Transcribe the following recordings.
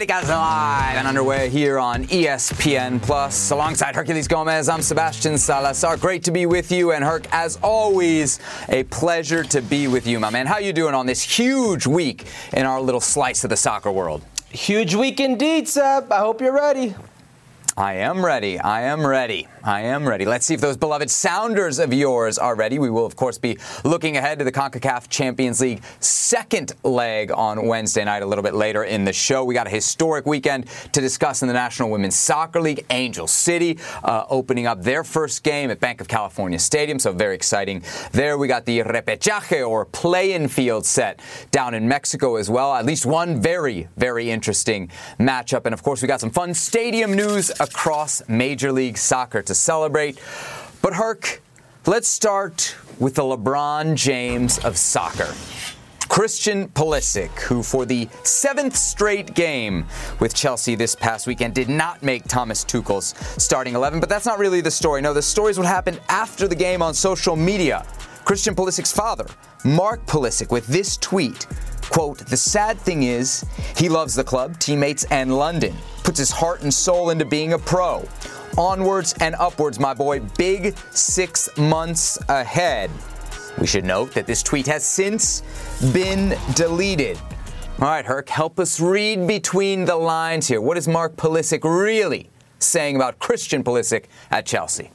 Lakers live and underway here on ESPN Plus. Alongside Herculez Gomez, I'm Sebastian Salazar. Great to be with you. And Herc, as always, a pleasure to be with you, my man. How you doing on this huge week in our little slice of the soccer world? Huge week indeed, Seb. I hope you're ready. I am ready. Let's see if those beloved Sounders of yours are ready. We will, of course, be looking ahead to the CONCACAF Champions League second leg on Wednesday night a little bit later in the show. We got a historic weekend to discuss in the National Women's Soccer League. Angel City opening up their first game at Banc of California Stadium, so very exciting there. We got the repechaje, or play-in field set, down in Mexico as well. At least one very, very interesting matchup. And, of course, we got some fun stadium news across Major League Soccer to celebrate. But Herc, let's start with the LeBron James of soccer. Christian Pulisic, who for the 7th straight game with Chelsea this past weekend did not make Thomas Tuchel's starting 11. But that's not really the story. No, the story is what happened after the game on social media. Christian Pulisic's father, Mark Pulisic, with this tweet, quote, "The sad thing is, he loves the club, teammates, and London. Puts his heart and soul into being a pro. Onwards and upwards, my boy. Big 6 months ahead." We should note that this tweet has since been deleted. All right, Herc, help us read between the lines here. What is Mark Pulisic really saying about Christian Pulisic at Chelsea?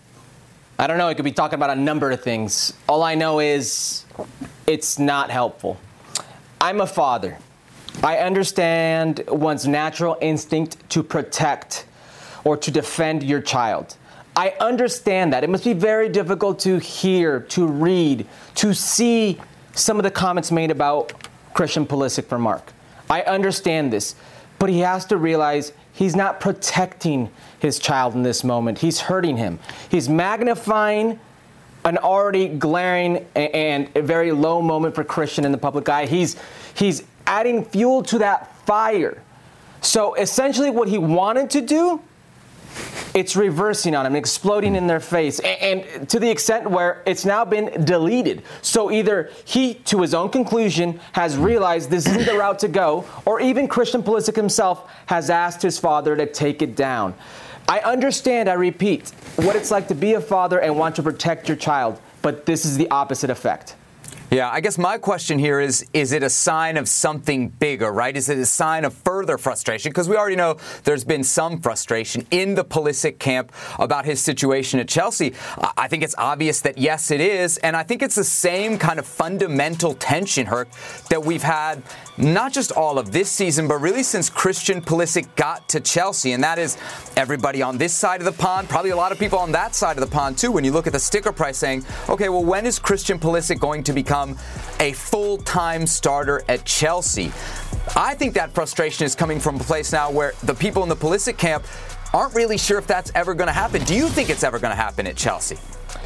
I don't know. He could be talking about a number of things. All I know is it's not helpful. I'm a father. I understand one's natural instinct to protect or to defend your child. I understand that. It must be very difficult to hear, to read, to see some of the comments made about Christian Pulisic from Mark. I understand this, but he has to realize he's not protecting his child in this moment. He's hurting him. He's magnifying an already glaring and a very low moment for Christian in the public eye. He's adding fuel to that fire. So essentially what he wanted to do, it's reversing on him, exploding in their face, and to the extent where it's now been deleted. So either he, to his own conclusion, has realized this isn't the route to go, or even Christian Pulisic himself has asked his father to take it down. I understand, I repeat, what it's like to be a father and want to protect your child, but this is the opposite effect. Yeah, I guess my question here is it a sign of something bigger, right? Is it a sign of further frustration? Because we already know there's been some frustration in the Pulisic camp about his situation at Chelsea. I think it's obvious that, yes, it is. And I think it's the same kind of fundamental tension, Herc, that we've had not just all of this season, but really since Christian Pulisic got to Chelsea. And that is everybody on this side of the pond, probably a lot of people on that side of the pond, too, when you look at the sticker price saying, okay, well, when is Christian Pulisic going to become a full-time starter at Chelsea? I think that frustration is coming from a place now where the people in the Pulisic camp aren't really sure if that's ever going to happen. Do you think it's ever going to happen at Chelsea?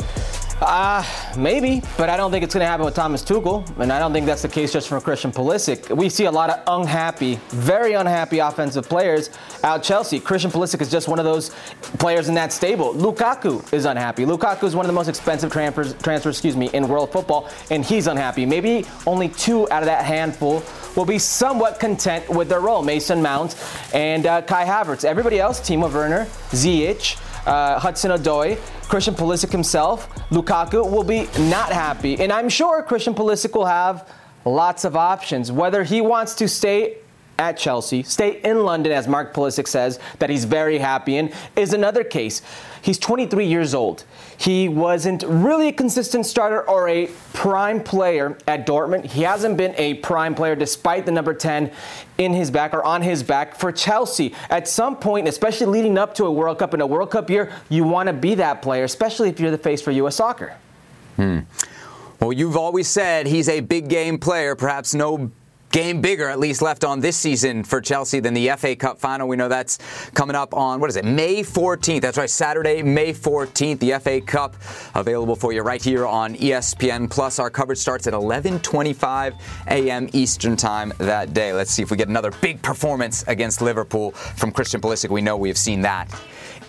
Maybe, but I don't think it's going to happen with Thomas Tuchel, and I don't think that's the case just for Christian Pulisic. We see a lot of very unhappy offensive players out Chelsea. Christian Pulisic is just one of those players in that stable. Lukaku is unhappy. Lukaku is one of the most expensive transfers in world football, and he's unhappy. Maybe only 2 out of that handful will be somewhat content with their role. Mason Mount and Kai Havertz. Everybody else, Timo Werner, Ziyech, Hudson-Odoi, Christian Pulisic himself, Lukaku, will be not happy. And I'm sure Christian Pulisic will have lots of options. Whether he wants to stay at Chelsea, stay in London, as Mark Pulisic says, that he's very happy in, is another case. He's 23 years old. He wasn't really a consistent starter or a prime player at Dortmund. He hasn't been a prime player despite the number 10 in his back or on his back for Chelsea. At some point, especially leading up to a World Cup in a World Cup year, you want to be that player, especially if you're the face for U.S. soccer. Well, you've always said he's a big game player, perhaps no game bigger, at least, left on this season for Chelsea than the FA Cup final. We know that's coming up on, May 14th. That's right, Saturday, May 14th. The FA Cup available for you right here on ESPN Plus. Our coverage starts at 11:25 a.m. Eastern Time that day. Let's see if we get another big performance against Liverpool from Christian Pulisic. We know we have seen that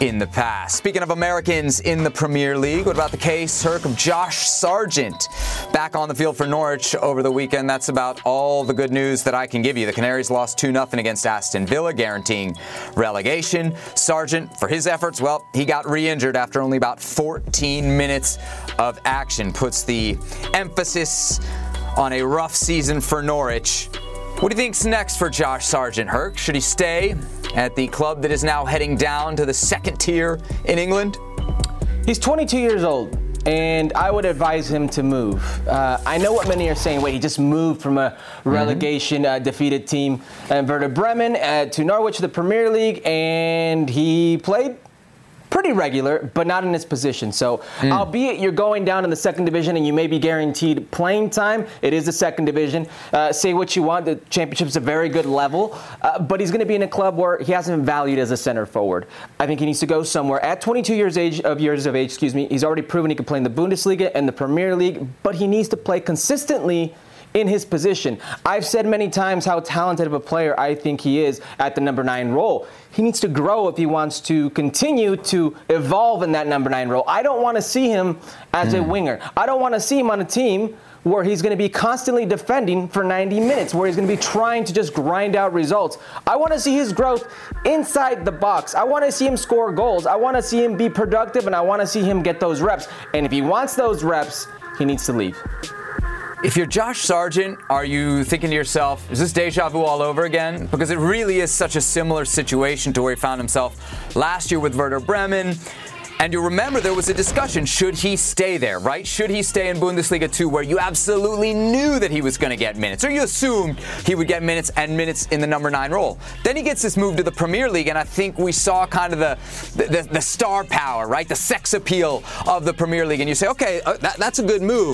in the past. Speaking of Americans in the Premier League, what about the case, Herc, of Josh Sargent back on the field for Norwich over the weekend? That's about all the good news that I can give you. The Canaries lost 2-0 against Aston Villa, guaranteeing relegation. Sargent, for his efforts, well, he got re-injured after only about 14 minutes of action. Puts the emphasis on a rough season for Norwich. What do you think's next for Josh Sargent, Herc? Should he stay at the club that is now heading down to the second tier in England? He's 22 years old, and I would advise him to move. I know what many are saying. Wait, he just moved from a relegation defeated team, Werder Bremen, to Norwich, the Premier League, and he played pretty regular, but not in his position. So, albeit you're going down in the second division and you may be guaranteed playing time, it is the second division. Say what you want, the championship's a very good level, but he's going to be in a club where he hasn't been valued as a center forward. I think he needs to go somewhere. At 22 years of age, he's already proven he can play in the Bundesliga and the Premier League, but he needs to play consistently in his position. I've said many times how talented of a player I think he is at the number 9 role. He needs to grow if he wants to continue to evolve in that number 9 role. I don't want to see him as a winger. I don't want to see him on a team where he's going to be constantly defending for 90 minutes, where he's going to be trying to just grind out results. I want to see his growth inside the box. I want to see him score goals. I want to see him be productive, and I want to see him get those reps. And if he wants those reps, he needs to leave. If you're Josh Sargent, are you thinking to yourself, is this deja vu all over again? Because it really is such a similar situation to where he found himself last year with Werder Bremen. And you remember there was a discussion, should he stay there, right? Should he stay in Bundesliga 2 where you absolutely knew that he was going to get minutes, or you assumed he would get minutes and minutes in the number 9 role. Then he gets this move to the Premier League, and I think we saw kind of the star power, right? The sex appeal of the Premier League. And you say, okay, that's a good move.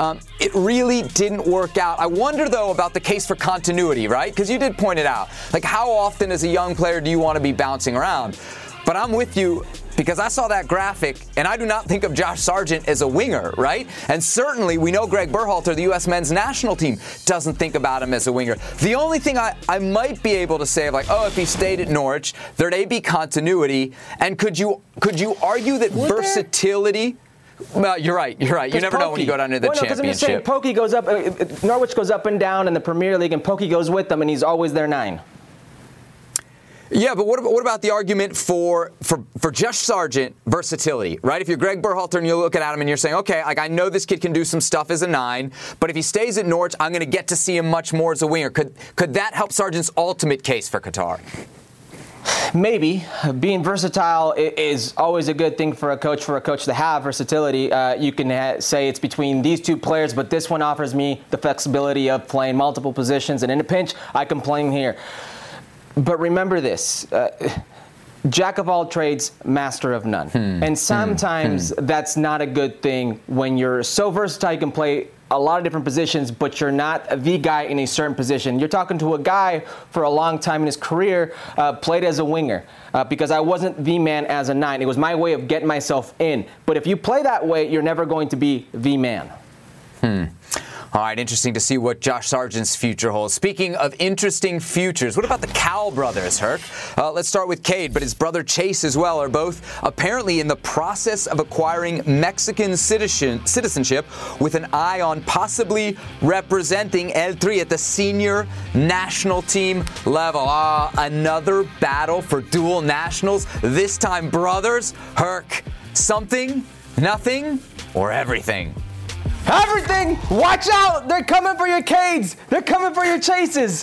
It really didn't work out. I wonder, though, about the case for continuity, right? Because you did point it out. Like, how often as a young player do you want to be bouncing around? But I'm with you, because I saw that graphic, and I do not think of Josh Sargent as a winger, right? And certainly we know Greg Berhalter, the U.S. men's national team, doesn't think about him as a winger. The only thing I might be able to say, like, if he stayed at Norwich, there'd be continuity. And could you argue that versatility? Well, you're right. You never know when you go down to the championship. I'm just saying, Pokey goes up, Norwich goes up and down in the Premier League, and Pokey goes with them, and he's always their 9. Yeah, but what about the argument for Josh Sargent versatility, right? If you're Greg Berhalter and you look at him and you're saying, okay, like, I know this kid can do some stuff as a 9, but if he stays at Norwich, I'm going to get to see him much more as a winger. Could that help Sargent's ultimate case for Qatar? Maybe. Being versatile is always a good thing for a coach to have versatility. You can say it's between these two players, but this one offers me the flexibility of playing multiple positions, and in a pinch, I can play him here. But remember this, jack of all trades, master of none. And sometimes that's not a good thing when you're so versatile you can play a lot of different positions, but you're not the guy in a certain position. You're talking to a guy for a long time in his career, played as a winger, because I wasn't the man as a 9. It was my way of getting myself in. But if you play that way, you're never going to be the man. All right, interesting to see what Josh Sargent's future holds. Speaking of interesting futures, what about the Cowell brothers, Herc? Let's start with Cade, but his brother Chase as well are both apparently in the process of acquiring Mexican citizenship with an eye on possibly representing El Tri at the senior national team level. Another battle for dual nationals, this time brothers. Herc, something, nothing, or everything? Everything! Watch out! They're coming for your Cades! They're coming for your Chases!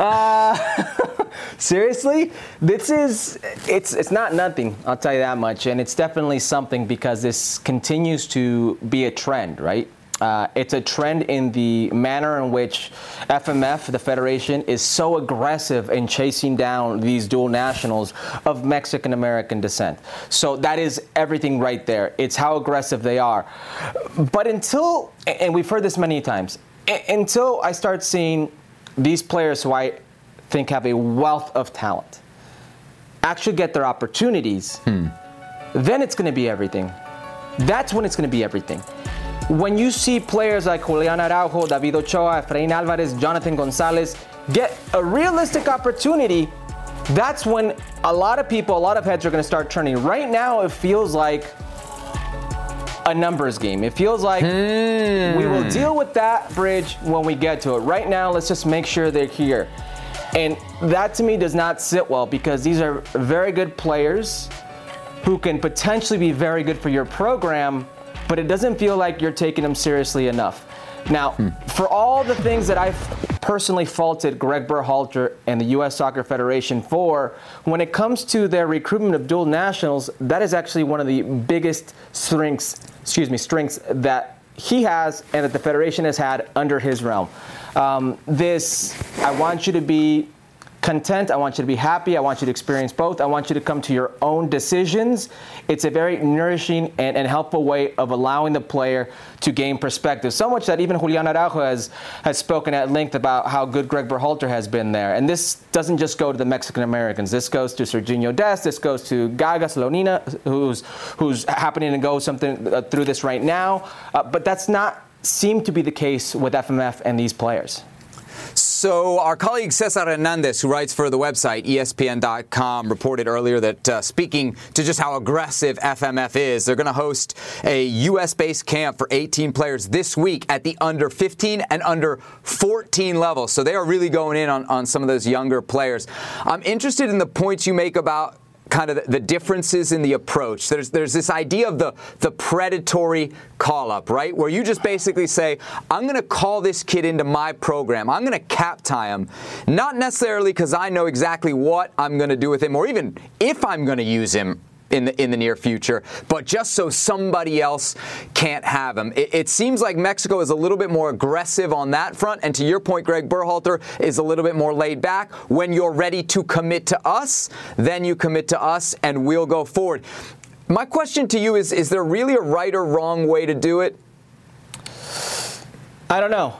Seriously? It's not nothing, I'll tell you that much. And it's definitely something because this continues to be a trend, right? It's a trend in the manner in which FMF, the federation, is so aggressive in chasing down these dual nationals of Mexican-American descent. So that is everything right there. It's how aggressive they are. But until, and we've heard this many times, until I start seeing these players who I think have a wealth of talent actually get their opportunities, then it's going to be everything. That's when it's going to be everything. When you see players like Julian Araujo, David Ochoa, Efrain Alvarez, Jonathan Gonzalez get a realistic opportunity, that's when a lot of heads are going to start turning. Right now, it feels like a numbers game. It feels like we will deal with that bridge when we get to it. Right now, let's just make sure they're here. And that to me does not sit well, because these are very good players who can potentially be very good for your program, but it doesn't feel like you're taking them seriously enough. Now, for all the things that I've personally faulted Greg Berhalter and the U.S. Soccer Federation for, when it comes to their recruitment of dual nationals, that is actually one of the biggest strengths that he has and that the Federation has had under his realm. I want you to be content. I want you to be happy. I want you to experience both. I want you to come to your own decisions. It's a very nourishing and helpful way of allowing the player to gain perspective. So much that even Julian Araujo has spoken at length about how good Greg Berhalter has been there. And this doesn't just go to the Mexican Americans. This goes to Serginho Dest. This goes to Gaga Slonina, who's happening to go something through this right now. But that's not seemed to be the case with FMF and these players. So our colleague Cesar Hernandez, who writes for the website ESPN.com, reported earlier that speaking to just how aggressive FMF is, they're going to host a U.S.-based camp for 18 players this week at the under 15 and under 14 levels. So they are really going in on some of those younger players. I'm interested in the points you make about kind of the differences in the approach. There's this idea of the predatory call-up, right? Where you just basically say, I'm going to call this kid into my program. I'm going to cap tie him, not necessarily because I know exactly what I'm going to do with him or even if I'm going to use him in the near future, but just so somebody else can't have him. It seems like Mexico is a little bit more aggressive on that front, and to your point, Greg Berhalter is a little bit more laid back. When you're ready to commit to us, then you commit to us, and we'll go forward. My question to you is there really a right or wrong way to do it? I don't know.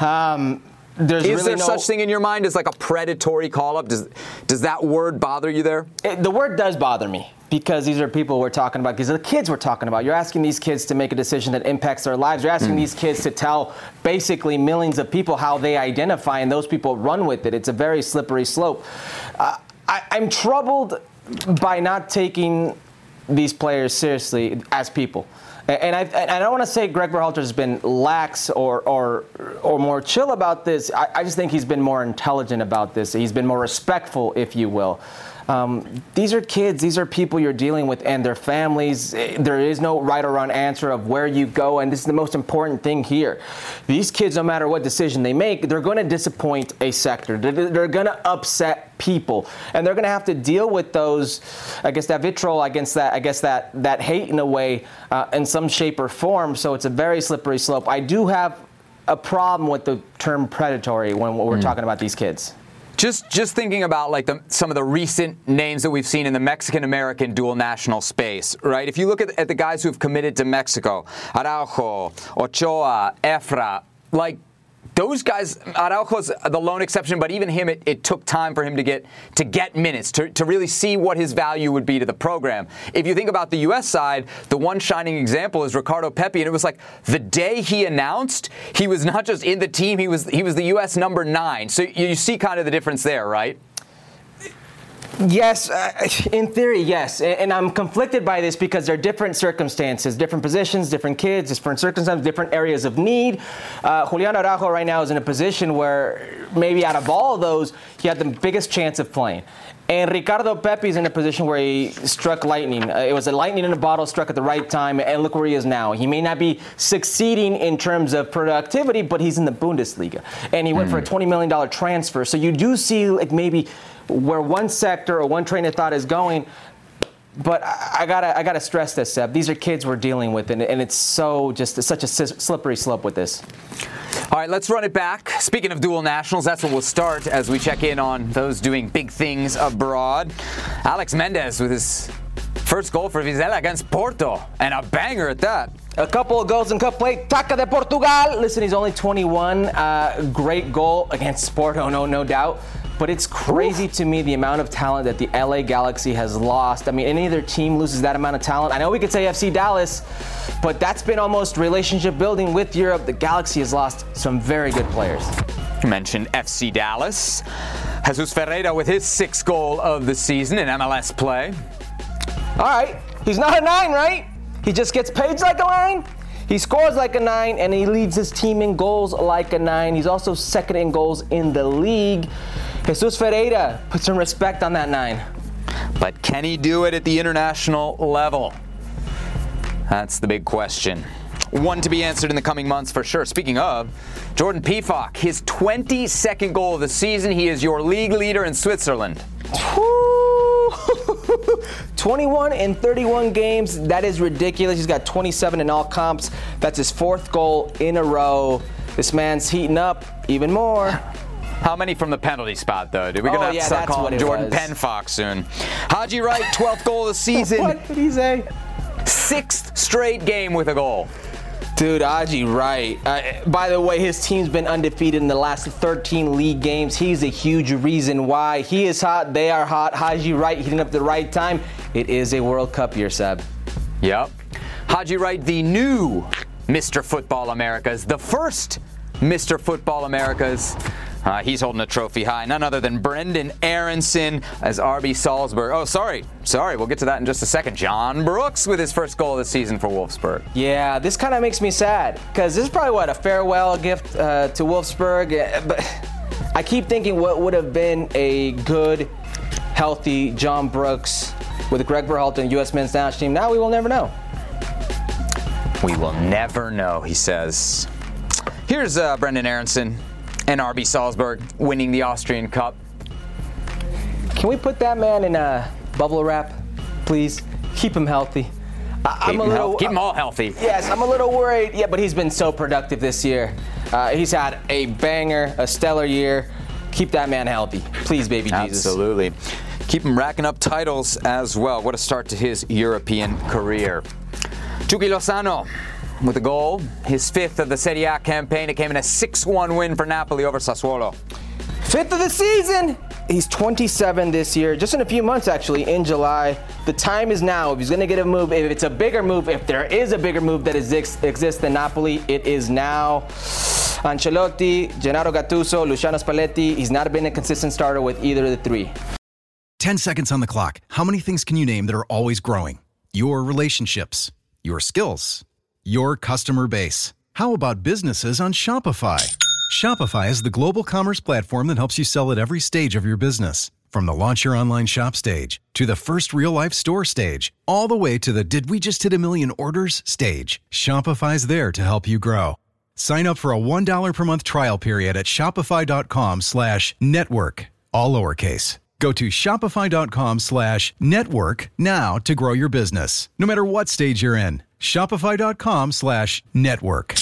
Is there such thing in your mind as like a predatory call-up? Does that word bother you there? The word does bother me, because these are people we're talking about. These are the kids we're talking about. You're asking these kids to make a decision that impacts their lives. You're asking these kids to tell basically millions of people how they identify, and those people run with it. It's a very slippery slope. I'm troubled by not taking these players seriously as people. And I don't want to say Greg Berhalter has been lax or more chill about this. I just think he's been more intelligent about this. He's been more respectful, if you will. These are kids. These are people you're dealing with and their families. There is no right or wrong answer of where you go, and this is the most important thing here. These kids, no matter what decision they make, they're going to disappoint a sector. They're going to upset people, and they're going to have to deal with those, that vitriol against that hate in a way, in some shape or form. So it's a very slippery slope. I do have a problem with the term predatory when we're talking about these kids. Just thinking about some of the recent names that we've seen in the Mexican-American dual national space, right? If you look at the guys who've committed to Mexico, Araujo, Ochoa, Efra, those guys, Araujo's the lone exception, but even him, it took time for him to get minutes, to really see what his value would be to the program. If you think about the U.S. side, the one shining example is Ricardo Pepi, and it was like the day he announced, he was not just in the team, he was the U.S. number 9. So you see kind of the difference there, right? Yes, in theory, yes. And I'm conflicted by this because there are different circumstances, different positions, different kids, different circumstances, different areas of need. Julian Araujo right now is in a position where maybe out of all of those, he had the biggest chance of playing. And Ricardo Pepi is in a position where he struck lightning. It was a lightning in a bottle, struck at the right time, and look where he is now. He may not be succeeding in terms of productivity, but he's in the Bundesliga. And he went for a $20 million transfer. So you do see maybe where one sector or one train of thought is going. But I gotta stress this, Seb. These are kids we're dealing with, and it's such a slippery slope with this. All right, let's run it back. Speaking of dual nationals, that's where we'll start as we check in on those doing big things abroad. Alex Mendez with his first goal for Vizela against Porto, and a banger at that. A couple of goals in cup play. Taca de Portugal. Listen, he's only 21. Great goal against Porto, no doubt. But it's crazy to me the amount of talent that the LA Galaxy has lost. I mean, any other team loses that amount of talent. I know we could say FC Dallas, but that's been almost relationship building with Europe. The Galaxy has lost some very good players. You mentioned FC Dallas. Jesus Ferreira with his 6th goal of the season in MLS play. All right, he's not a 9, right? He just gets paid like a 9. He scores like a 9, and he leads his team in goals like a 9. He's also 2nd in goals in the league. Jesus Ferreira, put some respect on that 9. But can he do it at the international level? That's the big question. One to be answered in the coming months for sure. Speaking of, Jordan Pefok, his 22nd goal of the season. He is your league leader in Switzerland. 21 in 31 games. That is ridiculous. He's got 27 in all comps. That's his 4th goal in a row. This man's heating up even more. How many from the penalty spot, though? We're going to have to start calling Jordan Penfox soon. Haji Wright, 12th goal of the season. What did he say? 6th straight game with a goal. Dude, Haji Wright. By the way, his team's been undefeated in the last 13 league games. He's a huge reason why. He is hot. They are hot. Haji Wright heating up the right time. It is a World Cup year, Seb. Yep. Haji Wright, the new Mr. Football Americas, the first Mr. Football Americas. He's holding a trophy high. None other than Brenden Aaronson as RB Salzburg. Oh, sorry. We'll get to that in just a second. John Brooks with his 1st goal of the season for Wolfsburg. Yeah, this kind of makes me sad because this is probably a farewell gift to Wolfsburg. But I keep thinking what would have been a good, healthy John Brooks with Greg Berhalter and U.S. men's national team. Now we will never know. We will never know, he says. Here's Brenden Aaronson and RB Salzburg winning the Austrian Cup. Can we put that man in a bubble wrap, please? Keep him healthy. Keep him all healthy. Yes, I'm a little worried. Yeah, but he's been so productive this year. He's had a banger, a stellar year. Keep that man healthy. Please, baby Jesus. Absolutely. Keep him racking up titles as well. What a start to his European career. Chucky Lozano with a goal, his 5th of the Serie A campaign. It came in a 6-1 win for Napoli over Sassuolo. 5th of the season. He's 27 this year, just in a few months actually, in July. The time is now. If he's going to get a move, if it's a bigger move, if there is a bigger move that exists in Napoli, it is now. Ancelotti, Gennaro Gattuso, Luciano Spalletti, he's not been a consistent starter with either of the 3. 10 seconds on the clock. How many things can you name that are always growing? Your relationships, your skills, your customer base. How about businesses on Shopify? Shopify is the global commerce platform that helps you sell at every stage of your business. From the launch your online shop stage, to the first real-life store stage, all the way to the did we just hit a million orders stage. Shopify's there to help you grow. Sign up for a $1 per month trial period at shopify.com/network, all lowercase. Go to shopify.com/network now to grow your business, no matter what stage you're in. Shopify.com/network.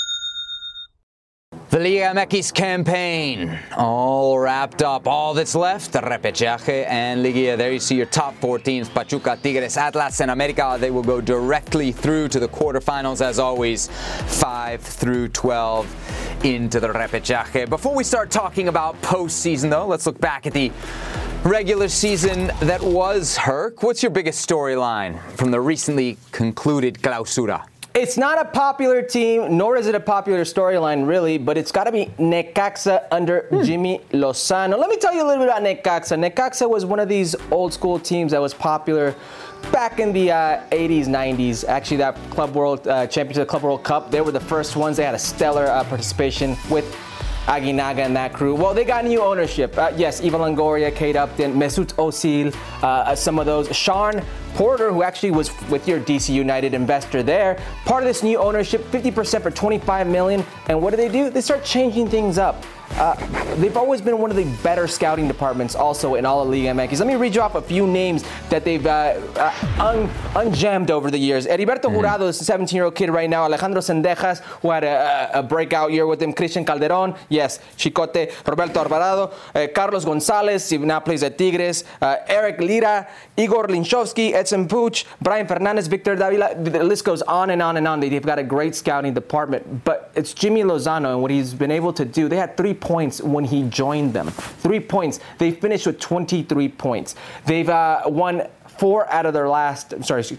The Liga MX campaign all wrapped up. All that's left, Repechaje and Liguilla. There you see your top 4 teams, Pachuca, Tigres, Atlas, and America. They will go directly through to the quarterfinals, as always, 5 through 12 into the Repechaje. Before we start talking about postseason, though, let's look back at the regular season that was, Herc. What's your biggest storyline from the recently concluded Clausura? It's not a popular team, nor is it a popular storyline, really, but it's got to be Necaxa under Jimmy Lozano. Let me tell you a little bit about Necaxa. Necaxa was one of these old school teams that was popular back in the 80s, 90s. Actually, that Club World Championship, Club World Cup, they were the first ones. They had a stellar participation with Aguinaga and that crew. Well, they got new ownership. Yes, Ivan Longoria, Kate Upton, Mesut Özil, some of those. Sean Porter, who actually was with your DC United investor there, part of this new ownership, 50% for $25 million. And what do? They start changing things up. They've always been one of the better scouting departments also in all of Liga MX. Let me read you off a few names that they've unjammed over the years. Heriberto Jurado is a 17-year-old kid right now. Alejandro Sendejas, who had a breakout year with him. Christian Calderon, yes, Chicote. Roberto Alvarado. Carlos Gonzalez, he now plays at Tigres. Eric Lira, Igor Linchovsky, Edson Puch, Brian Fernandez, Victor Davila. The list goes on and on and on. They've got a great scouting department. But it's Jimmy Lozano and what he's been able to do. They had 3 points when he joined them. 3 points. They finished with 23 points. They've won 3 out of their last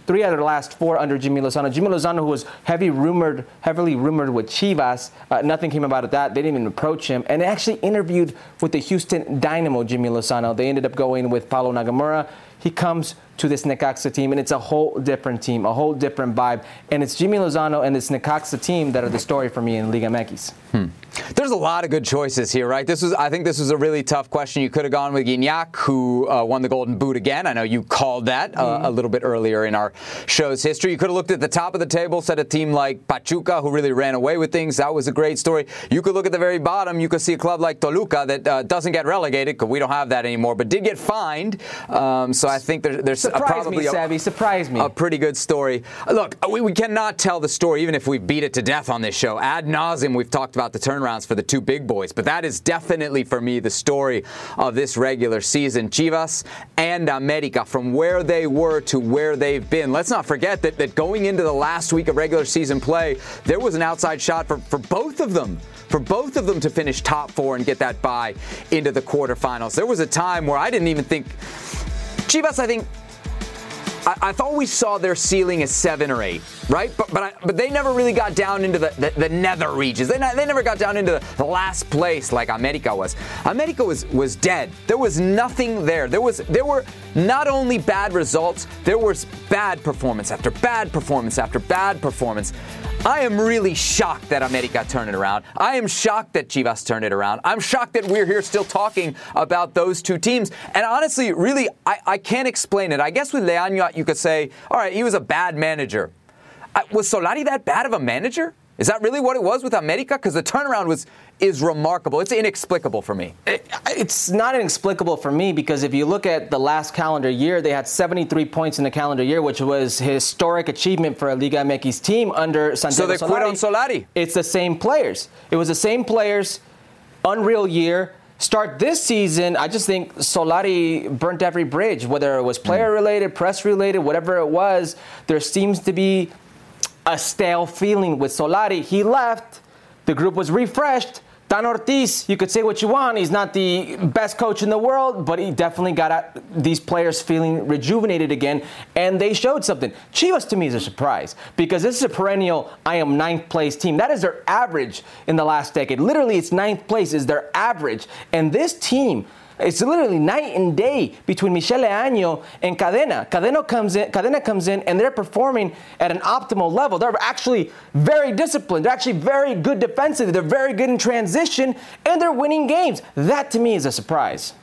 4 under Jimmy Lozano. Jimmy Lozano, who was heavily rumored with Chivas, nothing came about that. They didn't even approach him. And they actually interviewed with the Houston Dynamo, Jimmy Lozano. They ended up going with Paulo Nagamura. He comes to this Necaxa team, and it's a whole different team, a whole different vibe. And it's Jimmy Lozano and this Necaxa team that are the story for me in Liga MX. There's a lot of good choices here, right? I think this was a really tough question. You could have gone with Gignac, who won the Golden Boot again. I know you called that a little bit earlier in our show's history. You could have looked at the top of the table, said a team like Pachuca, who really ran away with things. That was a great story. You could look at the very bottom. You could see a club like Toluca that doesn't get relegated, because we don't have that anymore, but did get fined. So I think there's probably a pretty good story. Look, we cannot tell the story, even if we beat it to death on this show. Ad nauseum, we've talked about the turnarounds for the two big boys, but that is definitely, for me, the story of this regular season. Chivas and America, from where they were to where they've been. Let's not forget that going into the last week of regular season play, there was an outside shot for both of them. For both of them to finish top 4 and get that bye into the quarterfinals. There was a time where I didn't even think Chivas, I thought we saw their ceiling as 7 or 8, right? But they never really got down into the nether regions. They never got down into the last place like America was. America was dead. There was nothing there. There were not only bad results, there was bad performance after bad performance after bad performance. I am really shocked that America turned it around. I am shocked that Chivas turned it around. I'm shocked that we're here still talking about those two teams. And honestly, really, I can't explain it. I guess with Leaño, you could say, all right, he was a bad manager. Was Solari that bad of a manager? Is that really what it was with America? Because the turnaround is remarkable. It's inexplicable for me. It's not inexplicable for me because if you look at the last calendar year, they had 73 points in the calendar year, which was historic achievement for a Liga MX team under Santiago Solari. So they quit on Solari. It's the same players. It was the same players, unreal year. Start this season, I just think Solari burnt every bridge, whether it was player-related, press-related, whatever it was. There seems to be a stale feeling with Solari. He left. The group was refreshed. Tan Ortiz, you could say what you want. He's not the best coach in the world, but he definitely got these players feeling rejuvenated again, and they showed something. Chivas, to me, is a surprise because this is a perennial I am 9th place team. That is their average in the last decade. Literally, it's 9th place is their average. And this team, it's literally night and day between Michel Leaño and Cadena. Cadena comes in, and they're performing at an optimal level. They're actually very disciplined. They're actually very good defensively. They're very good in transition, and they're winning games. That, to me, is a surprise.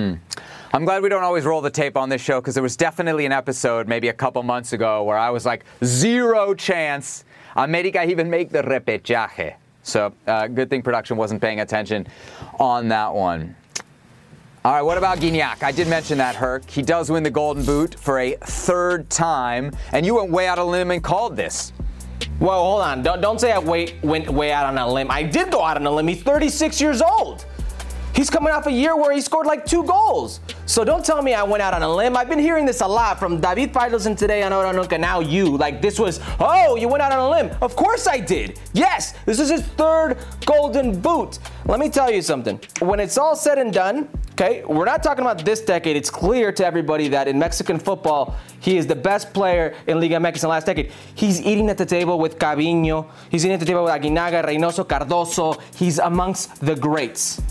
I'm glad we don't always roll the tape on this show because there was definitely an episode maybe a couple months ago where I was like, 0 chance America even make the repechaje. So good thing production wasn't paying attention on that one. All right, what about Gignac? I did mention that, Herc. He does win the Golden Boot for a 3rd time, and you went way out of a limb and called this. Well, hold on. Don't say I went way out on a limb. I did go out on a limb. He's 36 years old. He's coming off a year where he scored like 2 goals. So don't tell me I went out on a limb. I've been hearing this a lot from David Faitelson today on Hora Nunca, now you. Like this was, oh, you went out on a limb. Of course I did. Yes, this is his 3rd Golden Boot. Let me tell you something. When it's all said and done, okay, we're not talking about this decade. It's clear to everybody that in Mexican football, he is the best player in Liga MX in the last decade. He's eating at the table with Caviño. He's eating at the table with Aguinaga, Reynoso, Cardoso. He's amongst the greats.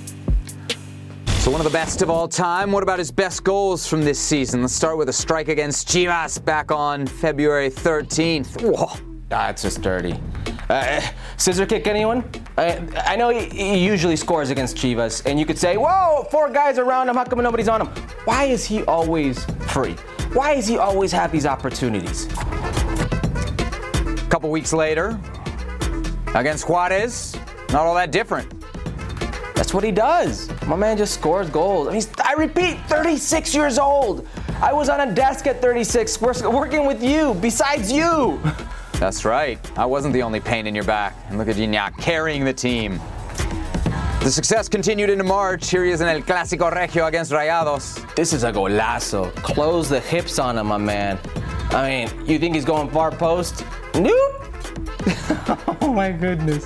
So one of the best of all time. What about his best goals from this season? Let's start with a strike against Chivas back on February 13th. Whoa. That's just dirty. Scissor kick anyone? I know he usually scores against Chivas, and you could say, whoa, 4 guys around him, how come nobody's on him? Why is he always free? Why does he always have these opportunities? A couple weeks later, against Juarez, not all that different. That's what he does. My man just scores goals. I repeat, 36 years old. I was on a desk at 36 working with you, besides you. That's right. I wasn't the only pain in your back. And look at Gignac carrying the team. The success continued into March. Here he is in El Clásico Regio against Rayados. This is a golazo. Close the hips on him, my man. I mean, you think he's going far post? Nope. Oh my goodness.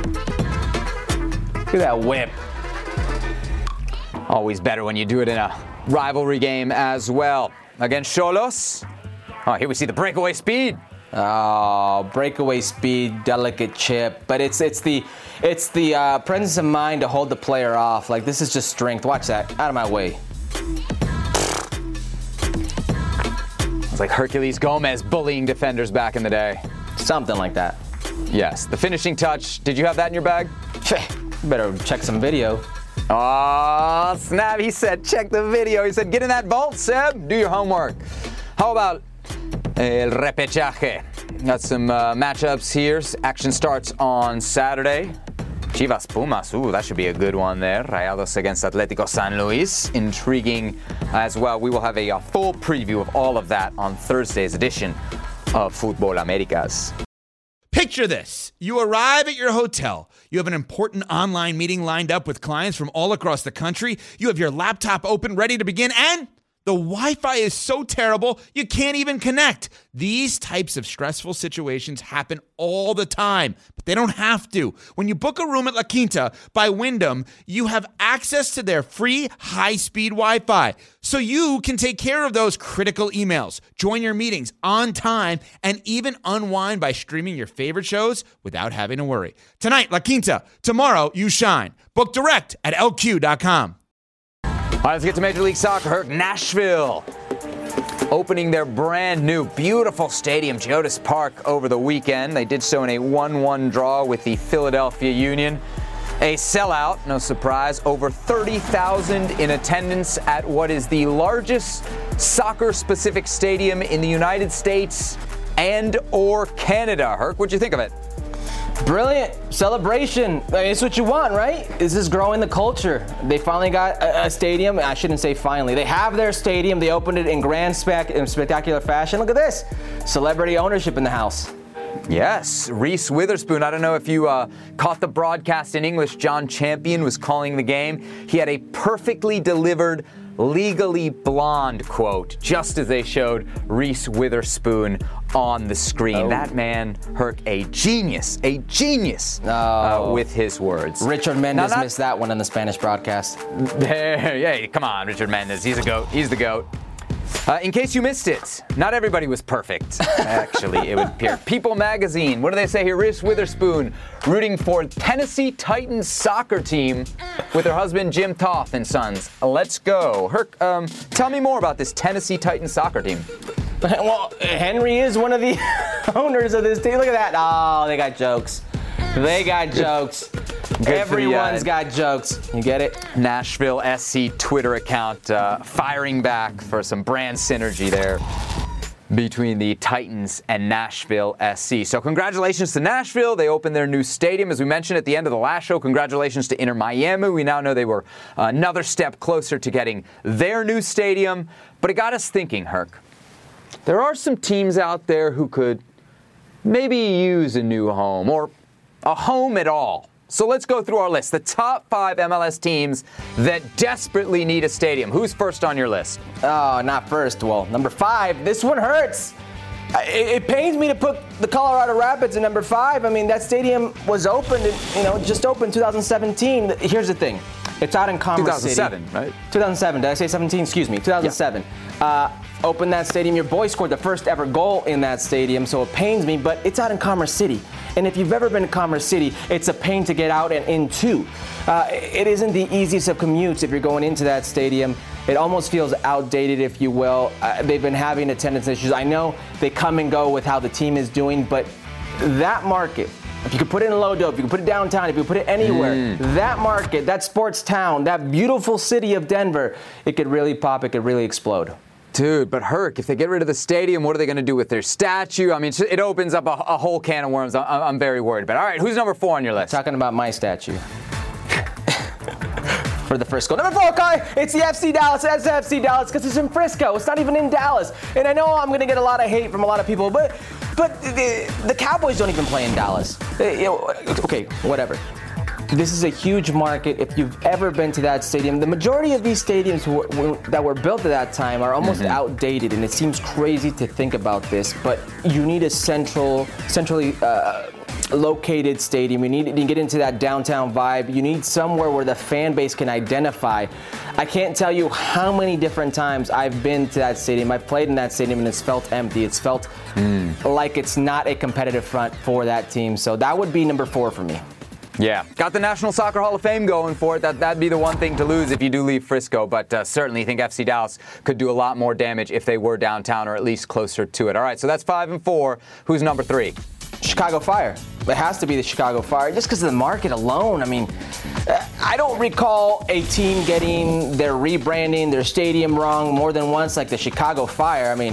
Look at that whip. Always better when you do it in a rivalry game as well. Against Xolos. Oh, here we see the breakaway speed. Oh, breakaway speed, delicate chip, but it's the presence of mind to hold the player off. Like, this is just strength. Watch that. Out of my way. It's like Herculez Gomez bullying defenders back in the day. Something like that. Yes, the finishing touch. Did you have that in your bag? Better check some video. Oh, snap. He said, check the video. He said, get in that vault, Seb. Do your homework. How about el repechaje? Got some matchups here. Action starts on Saturday. Chivas Pumas. Ooh, that should be a good one there. Rayados against Atlético San Luis. Intriguing as well. We will have a full preview of all of that on Thursday's edition of Fútbol Américas. Picture this. You arrive at your hotel. You have an important online meeting lined up with clients from all across the country. You have your laptop open, ready to begin, and the Wi-Fi is so terrible, you can't even connect. These types of stressful situations happen all the time, but they don't have to. When you book a room at La Quinta by Wyndham, you have access to their free high-speed Wi-Fi, so you can take care of those critical emails, join your meetings on time, and even unwind by streaming your favorite shows without having to worry. Tonight, La Quinta. Tomorrow, you shine. Book direct at lq.com. All right, let's get to Major League Soccer. Nashville opening their brand new, beautiful stadium, Geodis Park, over the weekend. They did so in a 1-1 draw with the Philadelphia Union. A sellout, no surprise, over 30,000 in attendance at what is the largest soccer-specific stadium in the United States and or Canada. Herc, what'd you think of it? Brilliant celebration. I mean, it's what you want, right? This is growing the culture. They finally got a stadium. I shouldn't say finally. They have their stadium. They opened it in spectacular fashion. Look at this. Celebrity ownership in the house. Yes, Reese Witherspoon. I don't know if you caught the broadcast in English. John Champion was calling the game. He had a perfectly delivered Legally Blonde quote, just as they showed Reese Witherspoon on the screen. Oh. That man, Herc, a genius with his words. Richard Mendez missed that one on the Spanish broadcast. Hey, come on, Richard Mendez. He's a GOAT. He's the GOAT. In case you missed it, not everybody was perfect, actually, it would appear. People Magazine, what do they say here? Reese Witherspoon rooting for Tennessee Titans soccer team with her husband Jim Toth and sons. Let's go. Herc, tell me more about this Tennessee Titans soccer team. Well, Henry is one of the owners of this team. Look at that. Oh, they got jokes. They got jokes. Everyone's got jokes. You get it? Nashville SC Twitter account firing back for some brand synergy there between the Titans and Nashville SC. So congratulations to Nashville. They opened their new stadium. As we mentioned at the end of the last show, congratulations to Inter Miami. We now know they were another step closer to getting their new stadium. But it got us thinking, Herc. There are some teams out there who could maybe use a new home or a home at all. So let's go through our list. The top 5 MLS teams that desperately need a stadium. Who's first on your list? Oh, not first. Well, number 5. This one hurts. It pains me to put the Colorado Rapids in number 5. I mean, that stadium was opened, just opened 2017. Here's the thing. It's out in Commerce 2007, City. Right? 2007. Did I say 17? Excuse me. 2007. Yeah. Opened that stadium. Your boy scored the first ever goal in that stadium, so it pains me, but it's out in Commerce City. And if you've ever been to Commerce City, it's a pain to get out and into. It isn't the easiest of commutes if you're going into that stadium. It almost feels outdated, if you will. They've been having attendance issues. I know they come and go with how the team is doing, but that market, if you could put it in Lodo, if you could put it downtown, if you could put it anywhere, that market, that sports town, that beautiful city of Denver, it could really pop, it could really explode. Dude, but Herc, if they get rid of the stadium, what are they going to do with their statue? I mean, it opens up a whole can of worms. I'm very worried about it. All right, who's number 4 on your list? Talking about my statue. For the Frisco. Number 4, Kai, it's the FC Dallas. It's FC Dallas because it's in Frisco. It's not even in Dallas. And I know I'm going to get a lot of hate from a lot of people, but the Cowboys don't even play in Dallas. Okay, whatever. This is a huge market. If you've ever been to that stadium, the majority of these stadiums that were built at that time are almost outdated, and it seems crazy to think about this, but you need a centrally located stadium. You need to get into that downtown vibe. You need somewhere where the fan base can identify. I can't tell you how many different times I've been to that stadium. I've played in that stadium and it's felt empty. It's felt like it's not a competitive front for that team. So that would be number 4 for me. Yeah, got the National Soccer Hall of Fame going for it. That'd be the one thing to lose if you do leave Frisco, but certainly think FC Dallas could do a lot more damage if they were downtown or at least closer to it. All right, so that's 5 and 4. Who's number 3? Chicago Fire. It has to be the Chicago Fire just because of the market alone. I mean, I don't recall a team getting their rebranding, their stadium wrong more than once like the Chicago Fire. I mean,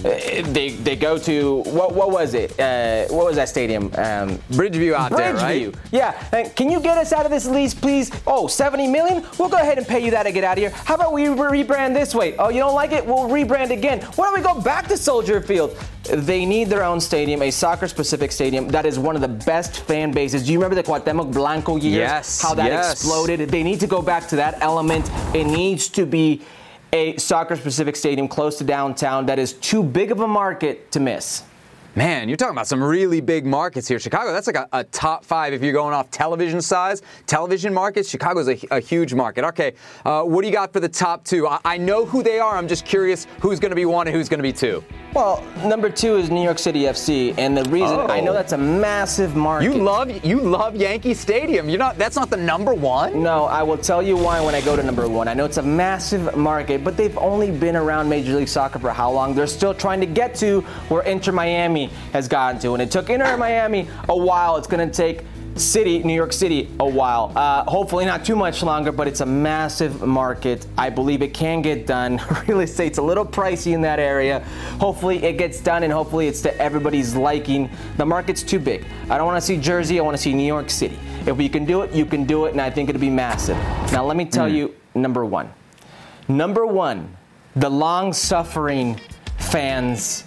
they go to, what was it? What was that stadium? Bridgeview out there, right? Yeah. And can you get us out of this lease, please? Oh, $70 million? We'll go ahead and pay you that to get out of here. How about we rebrand this way? Oh, you don't like it? We'll rebrand again. Why don't we go back to Soldier Field? They need their own stadium, a soccer-specific stadium that is one of the best fan bases. Do you remember the Cuauhtemoc Blanco years? Yes. How that exploded? They need to go back to that element. It needs to be a soccer-specific stadium close to downtown that is too big of a market to miss. Man, you're talking about some really big markets here. Chicago, that's like a top 5 if you're going off television size. Television markets, Chicago's a huge market. Okay, what do you got for the top 2? I know who they are. I'm just curious who's going to be 1 and who's going to be 2. Well, number 2 is New York City FC, and the reason I know that's a massive market. You love Yankee Stadium. That's not the number 1? No, I will tell you why when I go to number 1. I know it's a massive market, but they've only been around Major League Soccer for how long? They're still trying to get to where Inter Miami has gotten to, and it took Inter Miami a while. It's going to take New York City a while. Hopefully not too much longer, but it's a massive market. I believe it can get done. Real estate's a little pricey in that area. Hopefully it gets done, and hopefully it's to everybody's liking. The market's too big. I don't want to see Jersey. I want to see New York City. If you can do it, you can do it, and I think it'll be massive. Now let me tell you number 1. Number 1, the long-suffering fans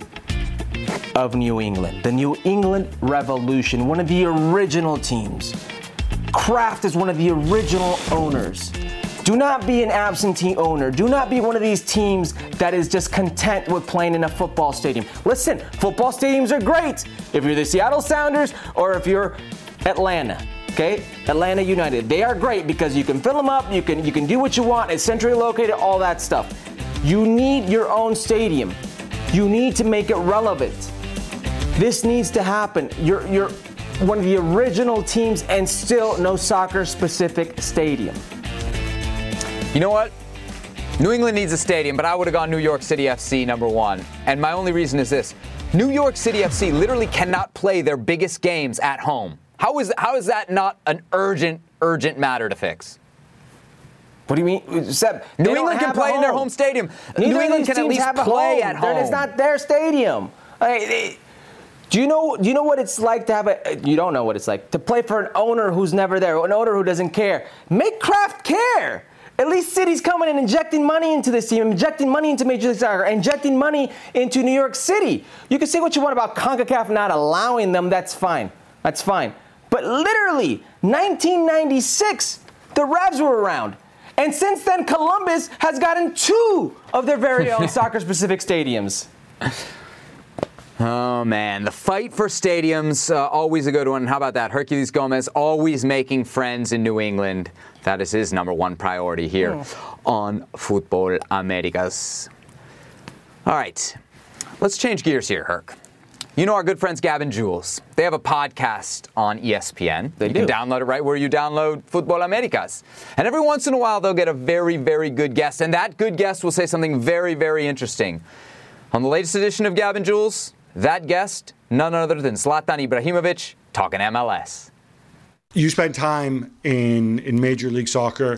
of New England. The New England Revolution, one of the original teams. Kraft is one of the original owners. Do not be an absentee owner. Do not be one of these teams that is just content with playing in a football stadium. Listen, football stadiums are great if you're the Seattle Sounders or if you're Atlanta. Okay, Atlanta United. They are great because you can fill them up, you can do what you want, it's centrally located, all that stuff. You need your own stadium. You need to make it relevant. This needs to happen. You're one of the original teams and still no soccer-specific stadium. You know what? New England needs a stadium, but I would have gone New York City FC number 1. And my only reason is this. New York City FC literally cannot play their biggest games at home. How is that not an urgent matter to fix? What do you mean? Seb, New England can play in their home stadium. New England can at least play at home. It's not their stadium. Do you know what it's like to have you don't know what it's like to play for an owner who's never there, an owner who doesn't care. Make Kraft care. At least City's coming and injecting money into this team, injecting money into Major League Soccer, injecting money into New York City. You can say what you want about CONCACAF not allowing them. That's fine. That's fine. But literally, 1996, the Revs were around. And since then, Columbus has gotten 2 of their very own soccer-specific stadiums. Oh, man. The fight for stadiums, always a good one. How about that? Herculez Gomez always making friends in New England. That is his number 1 priority here on Futbol Americas. All right. Let's change gears here, Herc. You know our good friends Gab and Jules. They have a podcast on ESPN. You can download it right where you download Futbol Americas. And every once in a while, they'll get a very, very good guest. And that good guest will say something very, very interesting. On the latest edition of Gab and Jules, that guest, none other than Zlatan Ibrahimovic, talking MLS. You spent time in Major League Soccer.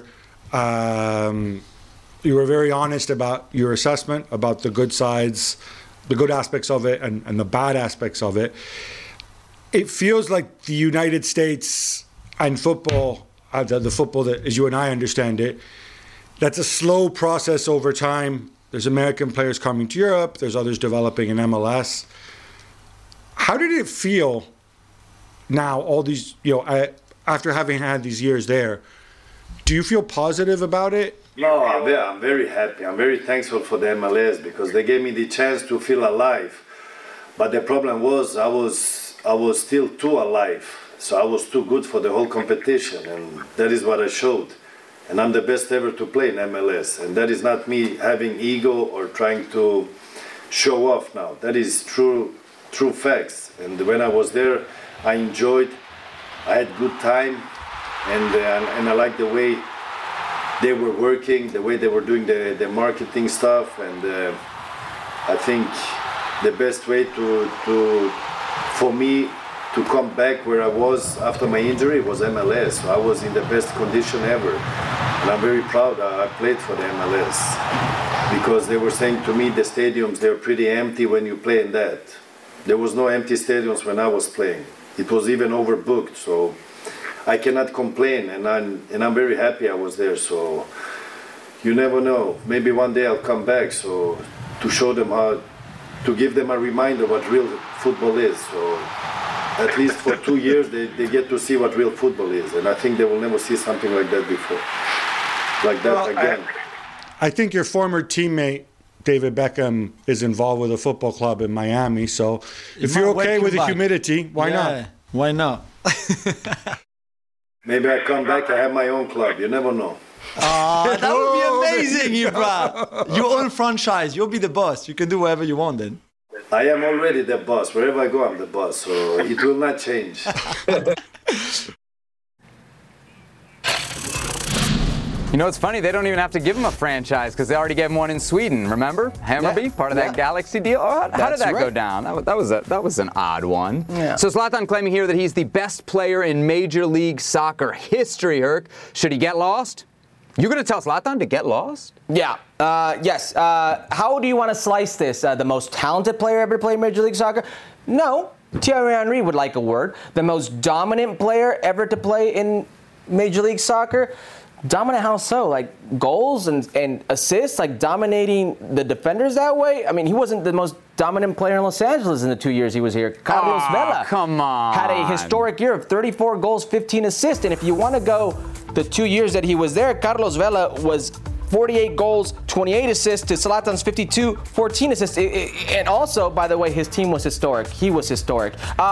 You were very honest about your assessment, about the good sides, the good aspects of it and the bad aspects of it. It feels like the United States and football, the football that, as you and I understand it, that's a slow process over time. There's American players coming to Europe. There's others developing in MLS. How did it feel now, all these, after having had these years there? Do you feel positive about it? No, I'm very happy. I'm very thankful for the MLS because they gave me the chance to feel alive. But the problem was I I was still too alive. So I was too good for the whole competition, and that is what I showed. And I'm the best ever to play in MLS. And that is not me having ego or trying to show off now. That is true facts. And when I was there, I enjoyed. I had good time, and I liked the way they were working, the way they were doing the marketing stuff. And I think the best way for me to come back where I was after my injury was MLS. So I was in the best condition ever. And I'm very proud I played for the MLS. Because they were saying to me, the stadiums, they're pretty empty when you play in that. There was no empty stadiums when I was playing. It was even overbooked. So I cannot complain, and I'm very happy I was there. So you never know. Maybe one day I'll come back. So to show them to give them a reminder what real football is. So at least for 2 years, they get to see what real football is. And I think they will never see something like that before. Like that again. I think your former teammate, David Beckham, is involved with a football club in Miami. So if you're okay with the humidity, why not? Why not? Maybe I come back, I have my own club. You never know. That would be amazing, Ibra. Your own franchise. You'll be the boss. You can do whatever you want then. I am already the boss. Wherever I go, I'm the boss. So it will not change. You know, it's funny, they don't even have to give him a franchise because they already gave him one in Sweden, remember? Hammarby, part of that Galaxy deal. Oh, how did that go down? That was an odd one. Yeah. So Zlatan claiming here that he's the best player in Major League Soccer history, Herc. Should he get lost? You going to tell Zlatan to get lost? Yeah. Yes. How do you want to slice this? The most talented player ever played Major League Soccer? No. Thierry Henry would like a word. The most dominant player ever to play in Major League Soccer? Dominant how so? Like goals and assists, like dominating the defenders that way? I mean, he wasn't the most dominant player in Los Angeles in the 2 years he was here. Carlos Vela come on. had a historic year of 34 goals, 15 assists. And if you want to go the 2 years that he was there, Carlos Vela was 48 goals, 28 assists to Zlatan's 52, 14 assists. And also, by the way, his team was historic. He was historic.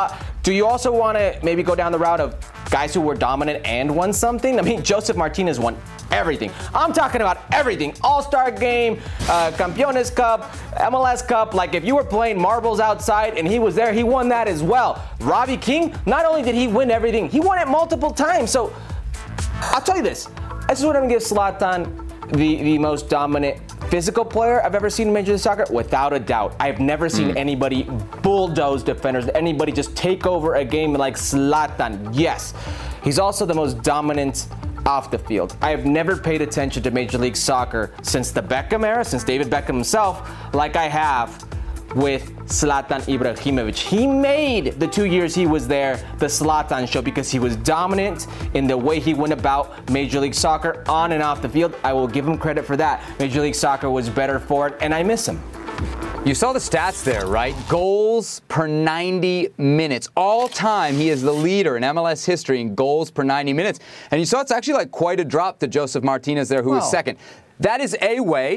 Do you also want to maybe go down the route of guys who were dominant and won something? I mean, Joseph Martinez won everything. I'm talking about everything. All-Star Game, Campeones Cup, MLS Cup. Like, if you were playing marbles outside and he was there, he won that as well. Robbie King, not only did he win everything, he won it multiple times. So, I'll tell you this. This is what I'm going to give Zlatan, the most dominant physical player I've ever seen in Major League Soccer, without a doubt. I've never seen anybody bulldoze defenders, anybody just take over a game like Zlatan. Yes, he's also the most dominant off the field. I have never paid attention to Major League Soccer since the Beckham era, since David Beckham himself, like I have with Zlatan Ibrahimovic. He made the 2 years he was there the Zlatan show because he was dominant in the way he went about Major League Soccer on and off the field. I will give him credit for that. Major League Soccer was better for it, and I miss him. You saw the stats there, right? Goals per 90 minutes. All time, he is the leader in MLS history in goals per 90 minutes. And you saw it's actually like quite a drop to Joseph Martinez there, who was second. That is a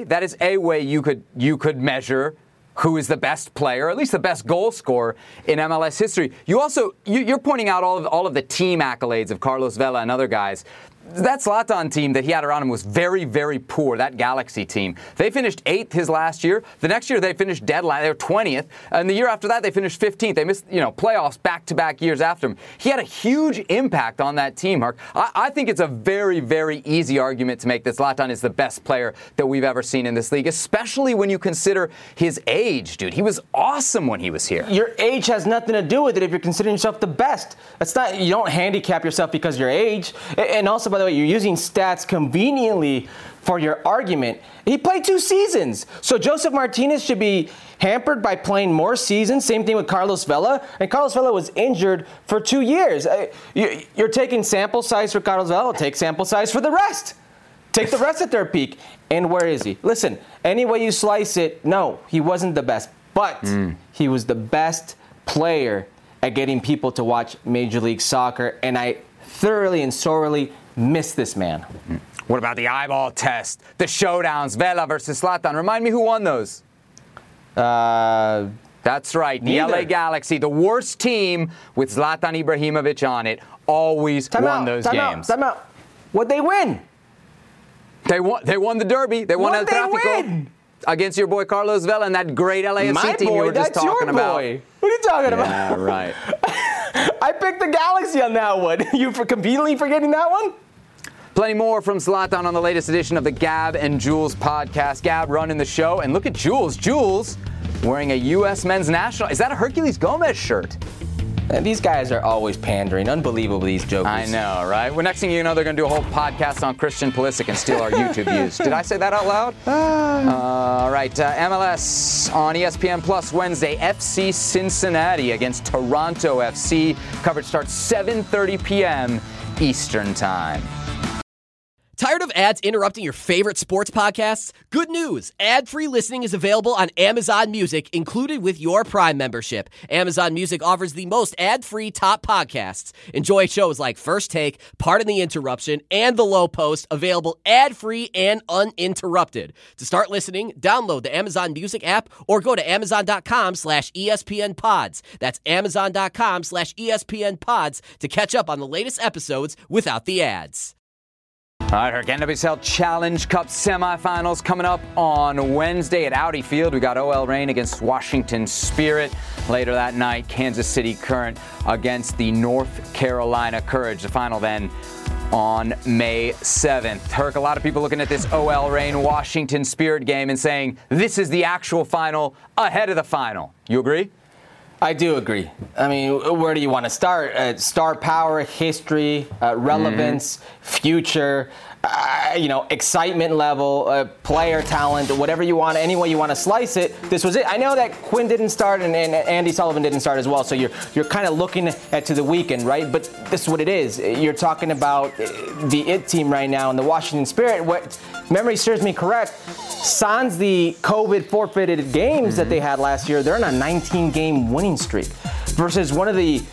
way you could measure who is the best player, at least the best goal scorer in MLS history. You're pointing out all of the team accolades of Carlos Vela and other guys. That Zlatan team that he had around him was very, very poor, that Galaxy team. They finished 8th his last year. The next year they finished dead last. They were 20th. And the year after that they finished 15th. They missed, playoffs back-to-back years after him. He had a huge impact on that team, Mark. I think it's a very, very easy argument to make that Zlatan is the best player that we've ever seen in this league, especially when you consider his age, dude. He was awesome when he was here. Your age has nothing to do with it if you're considering yourself the best. You don't handicap yourself because of your age. And also, by the way, you're using stats conveniently for your argument. He played 2 seasons. So Joseph Martinez should be hampered by playing more seasons. Same thing with Carlos Vela. And Carlos Vela was injured for 2 years. You're taking sample size for Carlos Vela. Take sample size for the rest. Take the rest at their peak. And where is he? Listen, any way you slice it, no, he wasn't the best. But he was the best player at getting people to watch Major League Soccer. And I thoroughly and sorely miss this man. What about the eyeball test? The showdowns, Vela versus Zlatan. Remind me who won those. Vela That's right. The Neither. LA Galaxy, the worst team with Zlatan Ibrahimovic on it, always won those games. Time out. What'd they win? They won the Derby. They won El What'd they Tráfico win? against your boy Carlos Vela and that great LAFC team you were just talking about. Boy. What are you talking about? Yeah, right. I picked the Galaxy on that one. You for conveniently forgetting that one? Plenty more from Zlatan on the latest edition of the Gab and Jules podcast. Gab running the show, and look at Jules. Jules wearing a U.S. men's national. Is that a Herculez Gomez shirt? And these guys are always pandering. Unbelievable, these jokers. I know, right? Well, next thing you know, they're going to do a whole podcast on Christian Pulisic and steal our YouTube views. Did I say that out loud? All right, MLS on ESPN Plus Wednesday. FC Cincinnati against Toronto FC. Coverage starts 7:30 p.m. Eastern Time. Tired of ads interrupting your favorite sports podcasts? Good news! Ad-free listening is available on Amazon Music, included with your Prime membership. Amazon Music offers the most ad-free top podcasts. Enjoy shows like First Take, Pardon the Interruption, and The Low Post, available ad-free and uninterrupted. To start listening, download the Amazon Music app or go to amazon.com/ESPN Pods. That's amazon.com/ESPN Pods to catch up on the latest episodes without the ads. All right, Herc, NWSL Challenge Cup semifinals coming up on Wednesday at Audi Field. We got OL Reign against Washington Spirit. Later that night, Kansas City Current against the North Carolina Courage. The final then on May 7th. Herc, a lot of people looking at this OL Reign Washington Spirit game and saying this is the actual final ahead of the final. You agree? I do agree. I mean, where do you want to start? Star power, history, relevance, future, excitement level, player talent, whatever you want, any way you want to slice it. This was it. I know that Quinn didn't start and Andy Sullivan didn't start as well, so you're kind of looking at to the weekend, right? But this is what it is. You're talking about the IT team right now and the Washington Spirit. What memory serves me correct, sans the COVID forfeited games that they had last year, they're on a 19-game winning streak versus one of the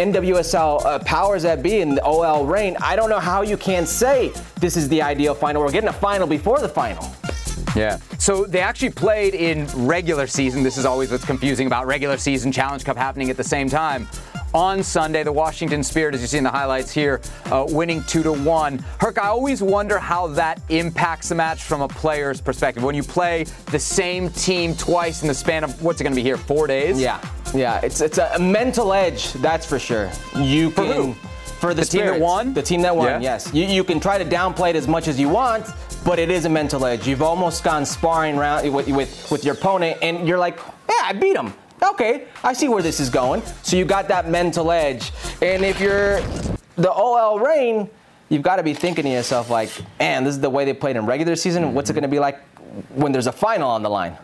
NWSL powers that be in the OL Reign. I don't know how you can say this is the ideal final. We're getting a final before the final. Yeah. So they actually played in regular season. This is always what's confusing about regular season Challenge Cup happening at the same time. On Sunday, the Washington Spirit, as you see in the highlights here, winning 2-1. Herc, I always wonder how that impacts the match from a player's perspective. When you play the same team twice in the span of, what's it going to be here, 4 days? Yeah. It's a mental edge, that's for sure. You for can, who? For the team that won? The team that won, Yeah. yes. You can try to downplay it as much as you want, but it is a mental edge. You've almost gone sparring around with your opponent, and you're like, yeah, I beat him. Okay, I see where this is going. So you got that mental edge. And if you're the OL Reign, you've got to be thinking to yourself like, man, this is the way they played in regular season. What's it going to be like when there's a final on the line?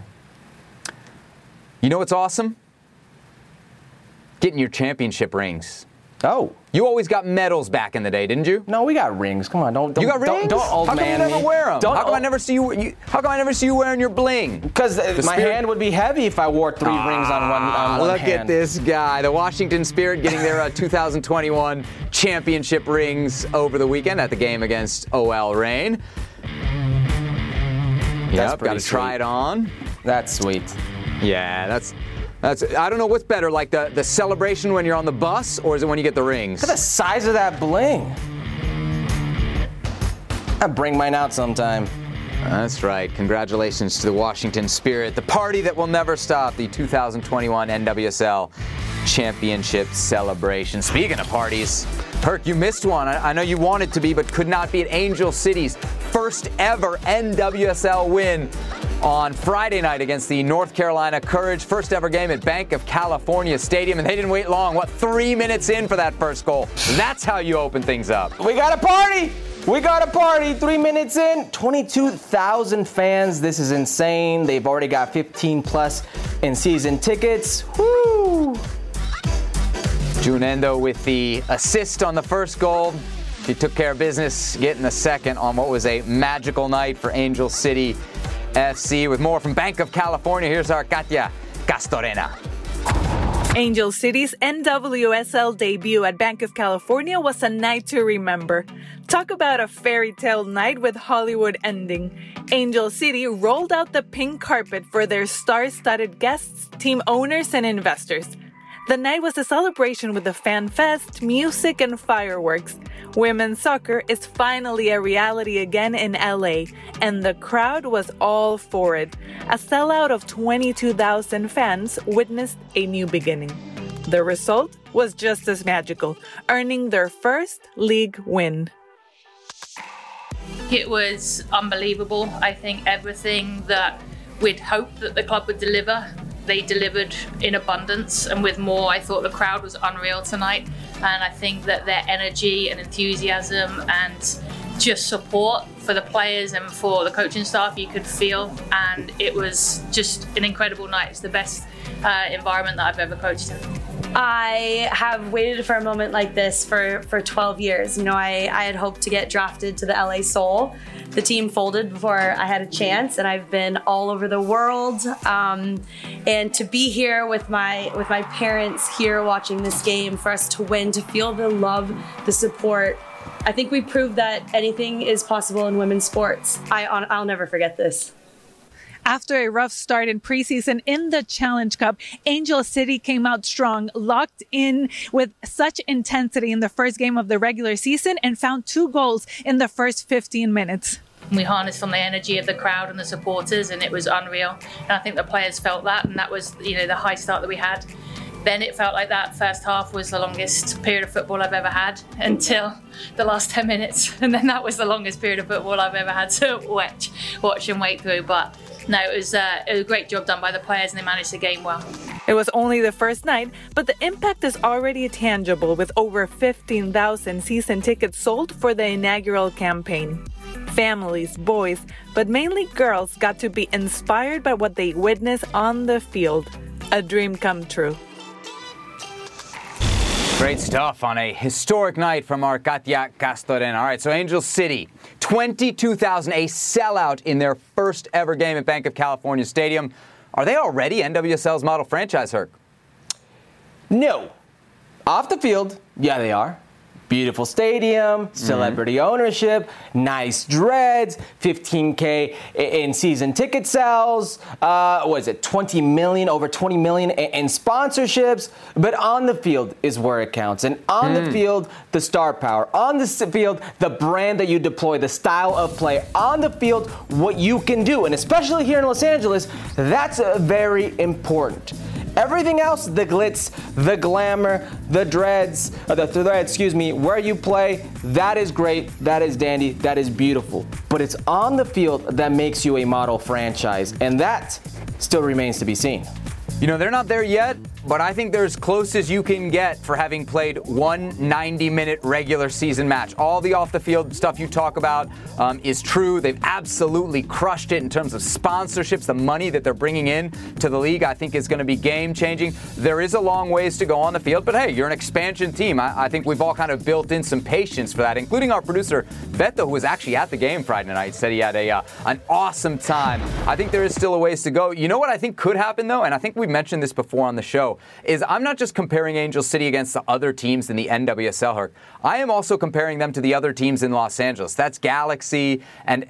You know what's awesome? Getting your championship rings. Oh. You always got medals back in the day, didn't you? No, we got rings. Come on, don't You got rings? Don't old How come man you never me. wear them? Don't How come I never see you? How come I never see you wearing your bling? Because my Spirit- hand would be heavy if I wore three rings on one Look hand. at this guy, the Washington Spirit getting their 2021 championship rings over the weekend at the game against OL Reign. Yep, got pretty to try sweet. it on. That's sweet. Yeah, that's. I don't know what's better, like the celebration when you're on the bus, or is it when you get the rings? Look at the size of that bling. I bring mine out sometime. That's right. Congratulations to the Washington Spirit, the party that will never stop, the 2021 NWSL Championship celebration. Speaking of parties, Herc, you missed one. I know you wanted to be, but could not be at Angel City's first ever NWSL win on Friday night against the North Carolina Courage. First ever game at Bank of California Stadium, and they didn't wait long. 3 minutes in for that first goal? That's how you open things up. We got a party! 3 minutes in, 22,000 fans. This is insane. They've already got 15 plus in season tickets. Woo! Junendo with the assist on the first goal. She took care of business getting the second on what was a magical night for Angel City FC. With more from Bank of California, here's our Katia Castorena. Angel City's NWSL debut at Banc of California was a night to remember. Talk about a fairy tale night with Hollywood ending. Angel City rolled out the pink carpet for their star-studded guests, team owners, and investors. The night was a celebration with a fan fest, music, and fireworks. Women's soccer is finally a reality again in LA, and the crowd was all for it. A sellout of 22,000 fans witnessed a new beginning. The result was just as magical, earning their first league win. It was unbelievable. I think everything that we'd hoped that the club would deliver, they delivered in abundance and with more. I thought the crowd was unreal tonight, and I think that their energy and enthusiasm and just support for the players and for the coaching staff you could feel, and it was just an incredible night. It's the best environment that I've ever coached in. I have waited for a moment like this for 12 years. You know, I had hoped to get drafted to the LA Soul. The team folded before I had a chance, and I've been all over the world. And to be here with my parents here watching this game, for us to win, to feel the love, the support, I think we proved that anything is possible in women's sports. I'll never forget this. After a rough start in preseason in the Challenge Cup, Angel City came out strong, locked in with such intensity in the first game of the regular season, and found 2 goals in the first 15 minutes. We harnessed on the energy of the crowd and the supporters, and it was unreal. And I think the players felt that, and that was, the high start that we had. Then it felt like that first half was the longest period of football I've ever had until the last 10 minutes. And then that was the longest period of football I've ever had to watch and wait through. But no, it was a great job done by the players, and they managed the game well. It was only the first night, but the impact is already tangible, with over 15,000 season tickets sold for the inaugural campaign. Families, boys, but mainly girls got to be inspired by what they witnessed on the field. A dream come true. Great stuff on a historic night from our Katia Castorena. All right, so Angel City, 22,000, a sellout in their first ever game at Banc of California Stadium. Are they already NWSL's model franchise, Herc? No. Off the field, yeah, they are. Beautiful stadium, celebrity ownership, nice dreads, $15K in season ticket sales, over 20 million in sponsorships. But on the field is where it counts. And on the field, the star power. On the field, the brand that you deploy, the style of play. On the field, what you can do. And especially here in Los Angeles, that's very important. Everything else, the glitz, the glamour, the dreads, where you play, that is great, that is dandy, that is beautiful. But it's on the field that makes you a model franchise, and that still remains to be seen. They're not there yet, but I think they're as close as you can get for having played one 90-minute regular season match. All the off-the-field stuff you talk about is true. They've absolutely crushed it in terms of sponsorships. The money that they're bringing in to the league, I think, is going to be game-changing. There is a long ways to go on the field, but hey, you're an expansion team. I think we've all kind of built in some patience for that, including our producer, Beto, who was actually at the game Friday night, said he had an awesome time. I think there is still a ways to go. You know what I think could happen, though, and I think we've mentioned this before on the show, is I'm not just comparing Angel City against the other teams in the NWSL, Herc. I am also comparing them to the other teams in Los Angeles. That's Galaxy and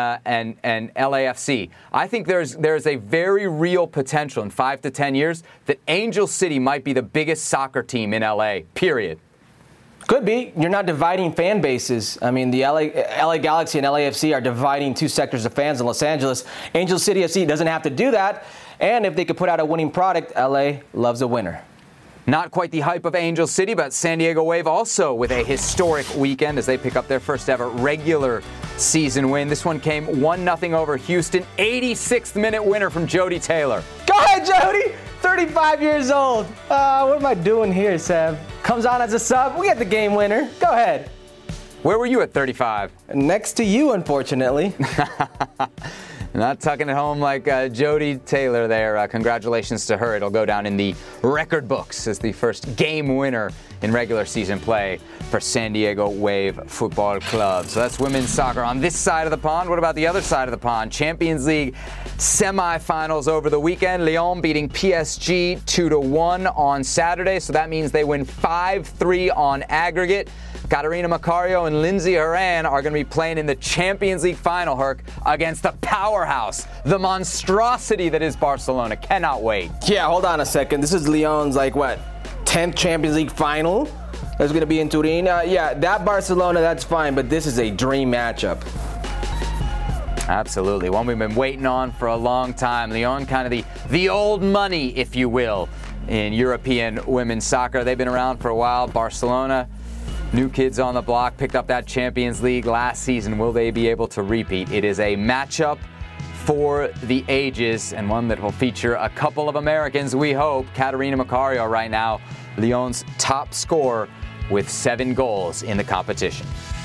LAFC. I think there's a very real potential in 5 to 10 years that Angel City might be the biggest soccer team in LA, period. Could be. You're not dividing fan bases. I mean, the LA Galaxy and LAFC are dividing 2 sectors of fans in Los Angeles. Angel City FC doesn't have to do that. And if they could put out a winning product, LA loves a winner. Not quite the hype of Angel City, but San Diego Wave also with a historic weekend as they pick up their first ever regular season win. This one came 1-0 over Houston. 86th minute winner from Jody Taylor. Go ahead, Jody! 35 years old. What am I doing here, Sam? Comes on as a sub. We get the game winner. Go ahead. Where were you at 35? Next to you, unfortunately. Not tucking it home like Jody Taylor there. Congratulations to her. It'll go down in the record books as the first game winner in regular season play for San Diego Wave Football Club. So that's women's soccer on this side of the pond. What about the other side of the pond? Champions League semifinals over the weekend. Lyon beating PSG 2-1 on Saturday. So that means they win 5-3 on aggregate. Catarina Macario and Lindsey Horan are going to be playing in the Champions League final, Herc, against the powerhouse, the monstrosity that is Barcelona. Cannot wait. Yeah, hold on a second. This is Lyon's, 10th Champions League final. That's going to be in Turin. Yeah, that Barcelona, that's fine, but this is a dream matchup. Absolutely. One we've been waiting on for a long time. Lyon, kind of the old money, if you will, in European women's soccer. They've been around for a while. Barcelona, new kids on the block, picked up that Champions League last season. Will they be able to repeat? It is a matchup for the ages and one that will feature a couple of Americans, we hope. Catarina Macario right now, Lyon's top scorer with 7 goals in the competition.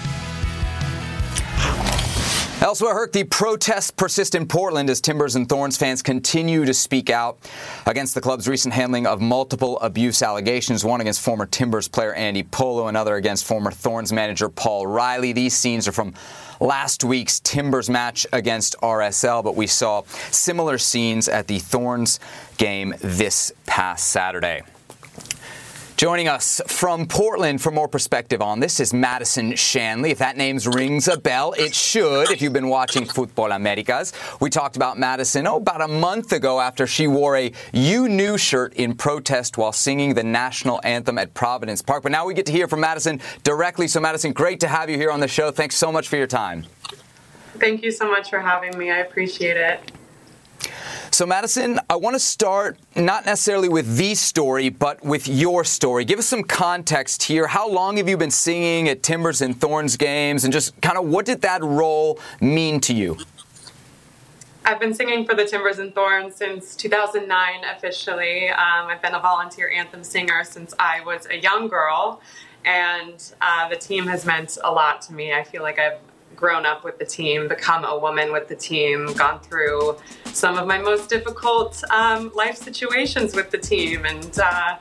Elsewhere, Herc, the protests persist in Portland as Timbers and Thorns fans continue to speak out against the club's recent handling of multiple abuse allegations, one against former Timbers player Andy Polo, another against former Thorns manager Paul Riley. These scenes are from last week's Timbers match against RSL, but we saw similar scenes at the Thorns game this past Saturday. Joining us from Portland for more perspective on this is Madison Shanley. If that name rings a bell, it should if you've been watching Futbol Americas. We talked about Madison, about a month ago after she wore a You Knew shirt in protest while singing the national anthem at Providence Park. But now we get to hear from Madison directly. So Madison, great to have you here on the show. Thanks so much for your time. Thank you so much for having me. I appreciate it. So, Madison, I want to start not necessarily with the story, but with your story. Give us some context here. How long have you been singing at Timbers and Thorns games, and just kind of what did that role mean to you? I've been singing for the Timbers and Thorns since 2009 officially. I've been a volunteer anthem singer since I was a young girl, and the team has meant a lot to me. I feel like I've grown up with the team, become a woman with the team, gone through some of my most difficult life situations with the team, and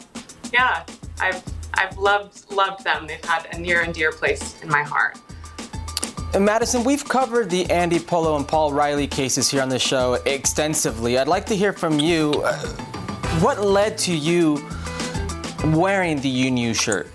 I've loved them. They've had a near and dear place in my heart. And Madison, we've covered the Andy Polo and Paul Riley cases here on the show extensively. I'd like to hear from you. What led to you wearing the You Knew shirt?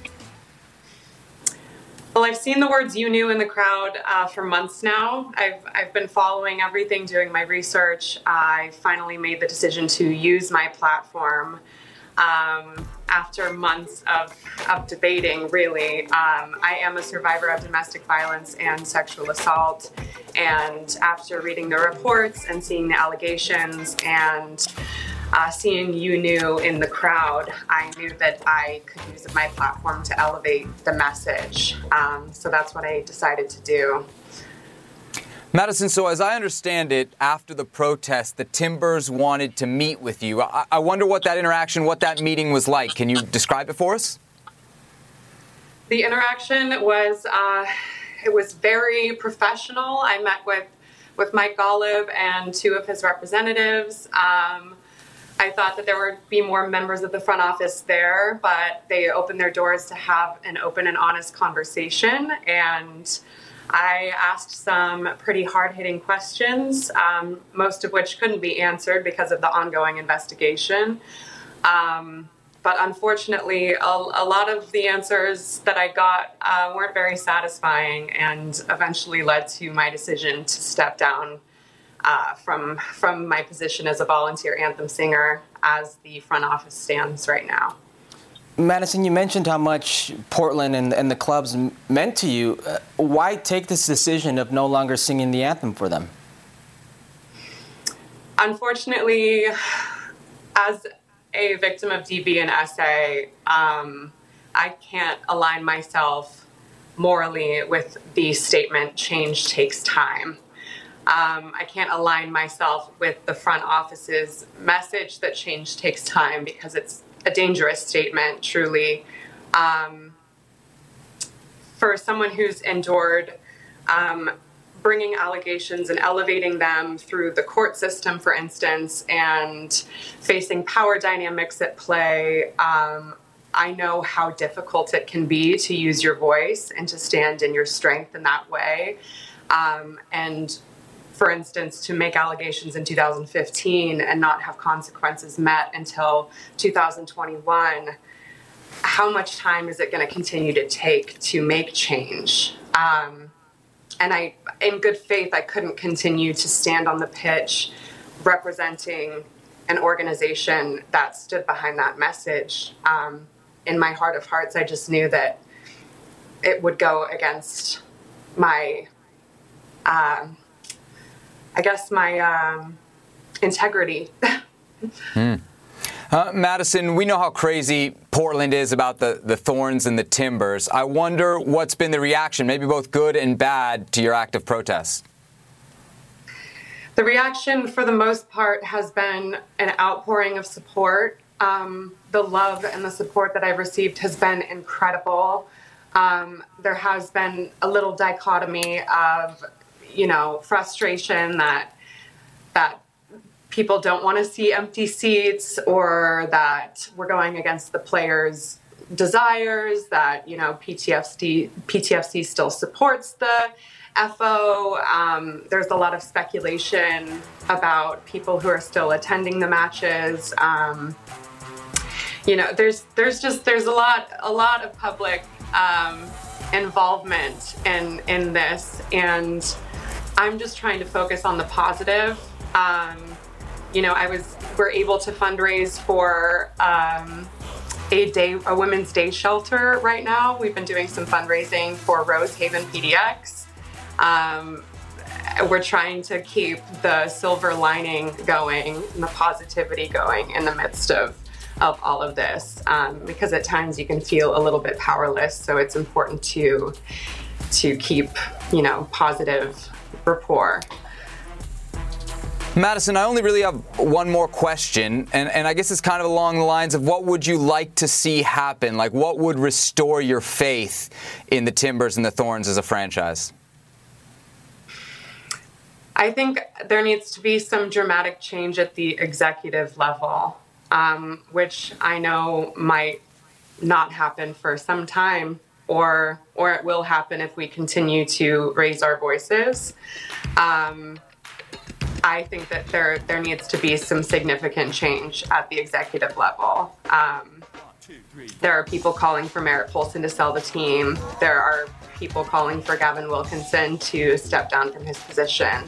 Well, I've seen the words "You Knew" in the crowd for months now. I've been following everything, doing my research. I finally made the decision to use my platform after months of debating, really. I am a survivor of domestic violence and sexual assault. And after reading the reports and seeing the allegations and seeing You Knew in the crowd, I knew that I could use my platform to elevate the message. So that's what I decided to do. Madison, so as I understand it, after the protest, the Timbers wanted to meet with you. I wonder what that interaction, what that meeting was like. Can you describe it for us? The interaction was, it was very professional. I met with Mike Golub and 2 of his representatives. I thought that there would be more members of the front office there, but they opened their doors to have an open and honest conversation. And I asked some pretty hard-hitting questions, most of which couldn't be answered because of the ongoing investigation. But unfortunately, a lot of the answers that I got weren't very satisfying and eventually led to my decision to step down from my position as a volunteer anthem singer as the front office stands right now. Madison, you mentioned how much Portland and the clubs meant to you. Why take this decision of no longer singing the anthem for them? Unfortunately, as a victim of DV and SA, I can't align myself morally with the statement, change takes time. I can't align myself with the front office's message that change takes time because it's a dangerous statement, truly. For someone who's endured bringing allegations and elevating them through the court system, for instance, and facing power dynamics at play. I know how difficult it can be to use your voice and to stand in your strength in that way. And for instance, to make allegations in 2015 and not have consequences met until 2021, how much time is it going to continue to take to make change? And I, in good faith, I couldn't continue to stand on the pitch representing an organization that stood behind that message. In my heart of hearts, I just knew that it would go against my, my integrity. Madison, we know how crazy Portland is about the Thorns and the Timbers. I wonder what's been the reaction, maybe both good and bad, to your act of protest. The reaction, for the most part, has been an outpouring of support. The love and the support that I've received has been incredible. There has been a little dichotomy of, frustration that people don't want to see empty seats, or that we're going against the players' desires, that, PTFC still supports the FO. There's a lot of speculation about people who are still attending the matches. There's a lot of public involvement in this, and I'm just trying to focus on the positive. We're able to fundraise for a women's day shelter right now. We've been doing some fundraising for Rosehaven PDX. We're trying to keep the silver lining going and the positivity going in the midst of all of this, because at times you can feel a little bit powerless. So it's important to keep, positive rapport. Madison, I only really have one more question, and I guess it's kind of along the lines of what would you like to see happen? Like, what would restore your faith in the Timbers and the Thorns as a franchise? I think there needs to be some dramatic change at the executive level, which I know might not happen for some time, or it will happen if we continue to raise our voices. I think that there needs to be some significant change at the executive level. There are people calling for Merritt Poulsen to sell the team. There are people calling for Gavin Wilkinson to step down from his position.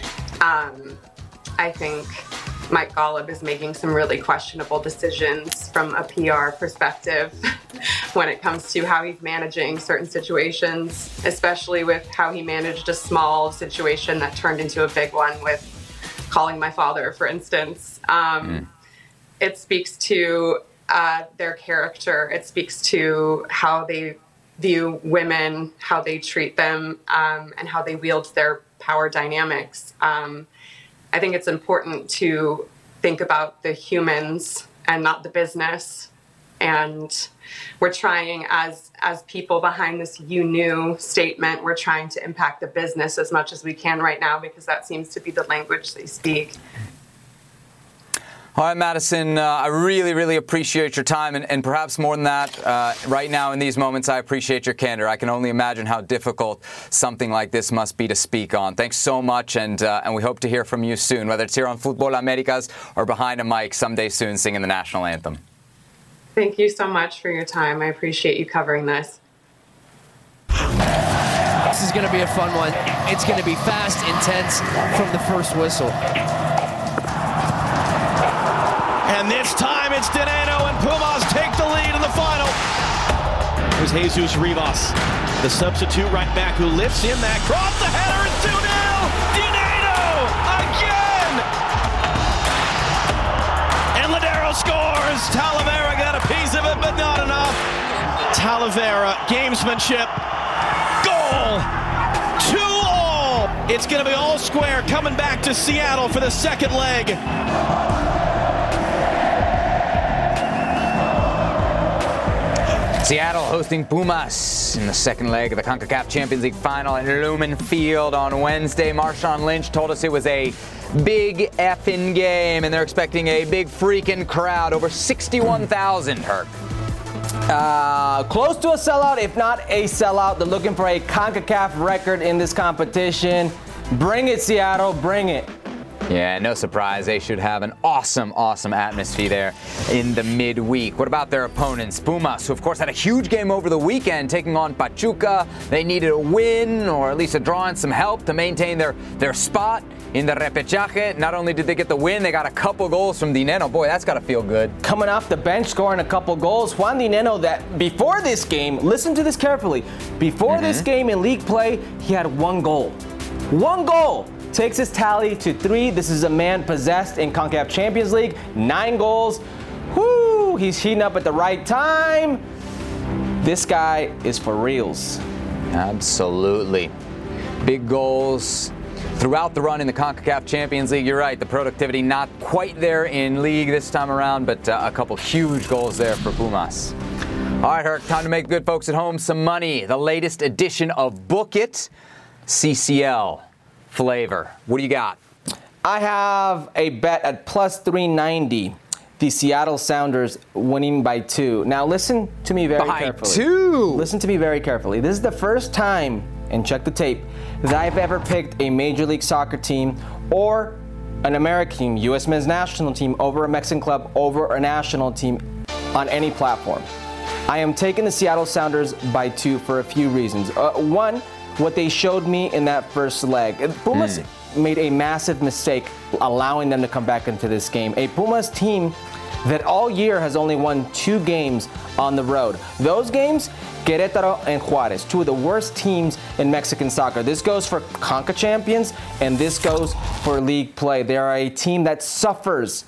I think Mike Golub is making some really questionable decisions from a PR perspective when it comes to how he's managing certain situations, especially with how he managed a small situation that turned into a big one with calling my father, for instance. It speaks to their character. It speaks to how they view women, how they treat them, and how they wield their power dynamics. I think it's important to think about the humans and not the business. And we're trying, as people behind this "you knew" statement, we're trying to impact the business as much as we can right now, because that seems to be the language they speak. All right, Madison, I really, really appreciate your time, and perhaps more than that, right now in these moments, I appreciate your candor. I can only imagine how difficult something like this must be to speak on. Thanks so much, and we hope to hear from you soon, whether it's here on Futbol Americas or behind a mic someday soon singing the national anthem. Thank you so much for your time. I appreciate you covering this. This is going to be a fun one. It's going to be fast, intense from the first whistle. And this time it's Dineno, and Pumas take the lead in the final. Here's Jesus Rivas, the substitute right back, who lifts in that cross, the header, and 2-0! Dineno again! And Ladero scores! Talavera got a piece of it, but not enough. Talavera, gamesmanship, goal! 2-2! It's going to be all square, coming back to Seattle for the second leg. Seattle hosting Pumas in the second leg of the CONCACAF Champions League final at Lumen Field on Wednesday. Marshawn Lynch told us it was a big effing game, and they're expecting a big freaking crowd, over 61,000, Herc. Close to a sellout, if not a sellout. They're looking for a CONCACAF record in this competition. Bring it, Seattle, bring it. Yeah, no surprise. They should have an awesome atmosphere there in the midweek. What about their opponents? Pumas, who of course had a huge game over the weekend taking on Pachuca. They needed a win, or at least a draw and some help to maintain their spot in the repechaje. Not only did they get the win, they got a couple goals from Dineno. Boy, that's got to feel good. Coming off the bench, scoring a couple goals. Juan Dineno, that before this game, listen to this carefully, before this game in league play, he had one goal. One goal! Takes his tally to 3. This is a man possessed in CONCACAF Champions League. 9 goals. Whoo! He's heating up at the right time. This guy is for reals. Absolutely. Big goals throughout the run in the CONCACAF Champions League. You're right, the productivity not quite there in league this time around, but a couple huge goals there for Pumas. All right, Herc, time to make good folks at home some money. The latest edition of Book It, CCL flavor. What do you got? I have a bet at plus 390. The Seattle Sounders winning by 2. Now listen to me very carefully. By 2? Listen to me very carefully. This is the first time, and check the tape, that I've ever picked a Major League Soccer team or an American U.S. men's national team over a Mexican club over a national team on any platform. I am taking the Seattle Sounders by 2 for a few reasons. One, what they showed me in that first leg. Pumas made a massive mistake allowing them to come back into this game. A Pumas team that all year has only won 2 games on the road. Those games, Querétaro and Juárez, 2 of the worst teams in Mexican soccer. This goes for CONCA champions, and this goes for league play. They are a team that suffers.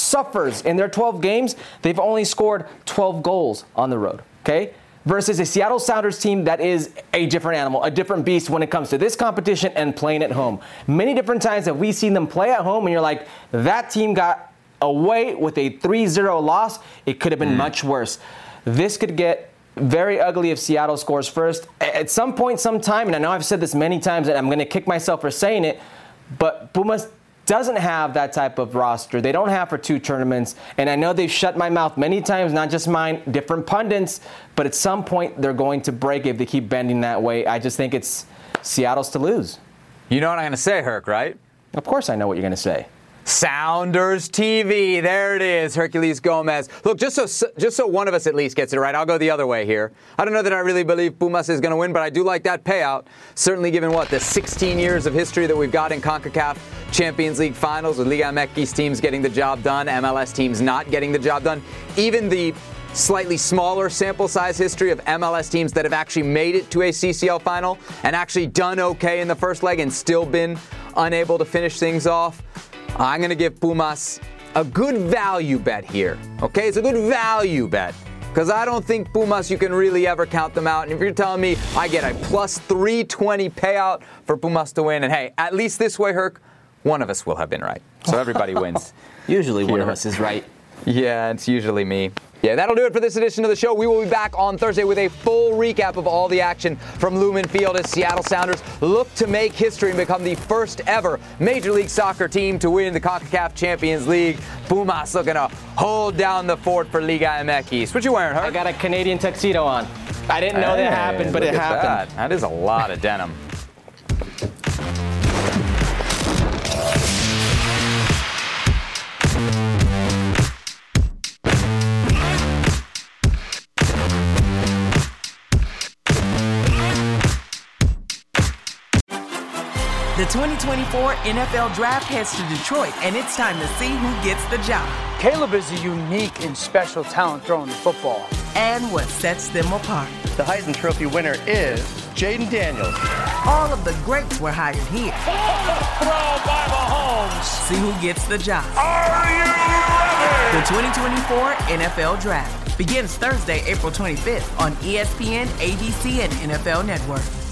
In their 12 games, they've only scored 12 goals on the road, okay? Versus a Seattle Sounders team that is a different animal, a different beast when it comes to this competition and playing at home. Many different times that we've seen them play at home, and you're like, that team got away with a 3-0 loss. It could have been much worse. This could get very ugly if Seattle scores first. At some point, sometime, and I know I've said this many times, and I'm going to kick myself for saying it, but Pumas doesn't have that type of roster. They don't have for 2 tournaments. And I know they've shut my mouth many times, not just mine, different pundits. But at some point, they're going to break if they keep bending that way. I just think it's Seattle's to lose. You know what I'm going to say, Herc, right? Of course I know what you're going to say. Sounders TV. There it is, Herculez Gomez. Look, just so one of us at least gets it right, I'll go the other way here. I don't know that I really believe Pumas is going to win, but I do like that payout. Certainly given the 16 years of history that we've got in CONCACAF Champions League finals, with Liga MX teams getting the job done, MLS teams not getting the job done. Even the slightly smaller sample size history of MLS teams that have actually made it to a CCL final and actually done okay in the first leg and still been unable to finish things off. I'm going to give Pumas a good value bet here, okay? It's a good value bet because I don't think Pumas, you can really ever count them out. And if you're telling me I get a plus 320 payout for Pumas to win, and hey, at least this way, Herc, one of us will have been right. So everybody wins. Usually one of us is right. Yeah, it's usually me. Yeah, that'll do it for this edition of the show. We will be back on Thursday with a full recap of all the action from Lumen Field as Seattle Sounders look to make history and become the first ever Major League Soccer team to win the CONCACAF Champions League. Pumas looking to hold down the fort for Liga MX. What you wearing, Herc? I got a Canadian tuxedo on. I didn't know that happened, but it happened. That is a lot of denim. The 2024 NFL Draft heads to Detroit, and it's time to see who gets the job. Caleb is a unique and special talent throwing the football. And what sets them apart. The Heisman Trophy winner is Jaden Daniels. All of the greats were hired here. Throw by Mahomes. See who gets the job. Are you ready? The 2024 NFL Draft begins Thursday, April 25th on ESPN, ABC, and NFL Network.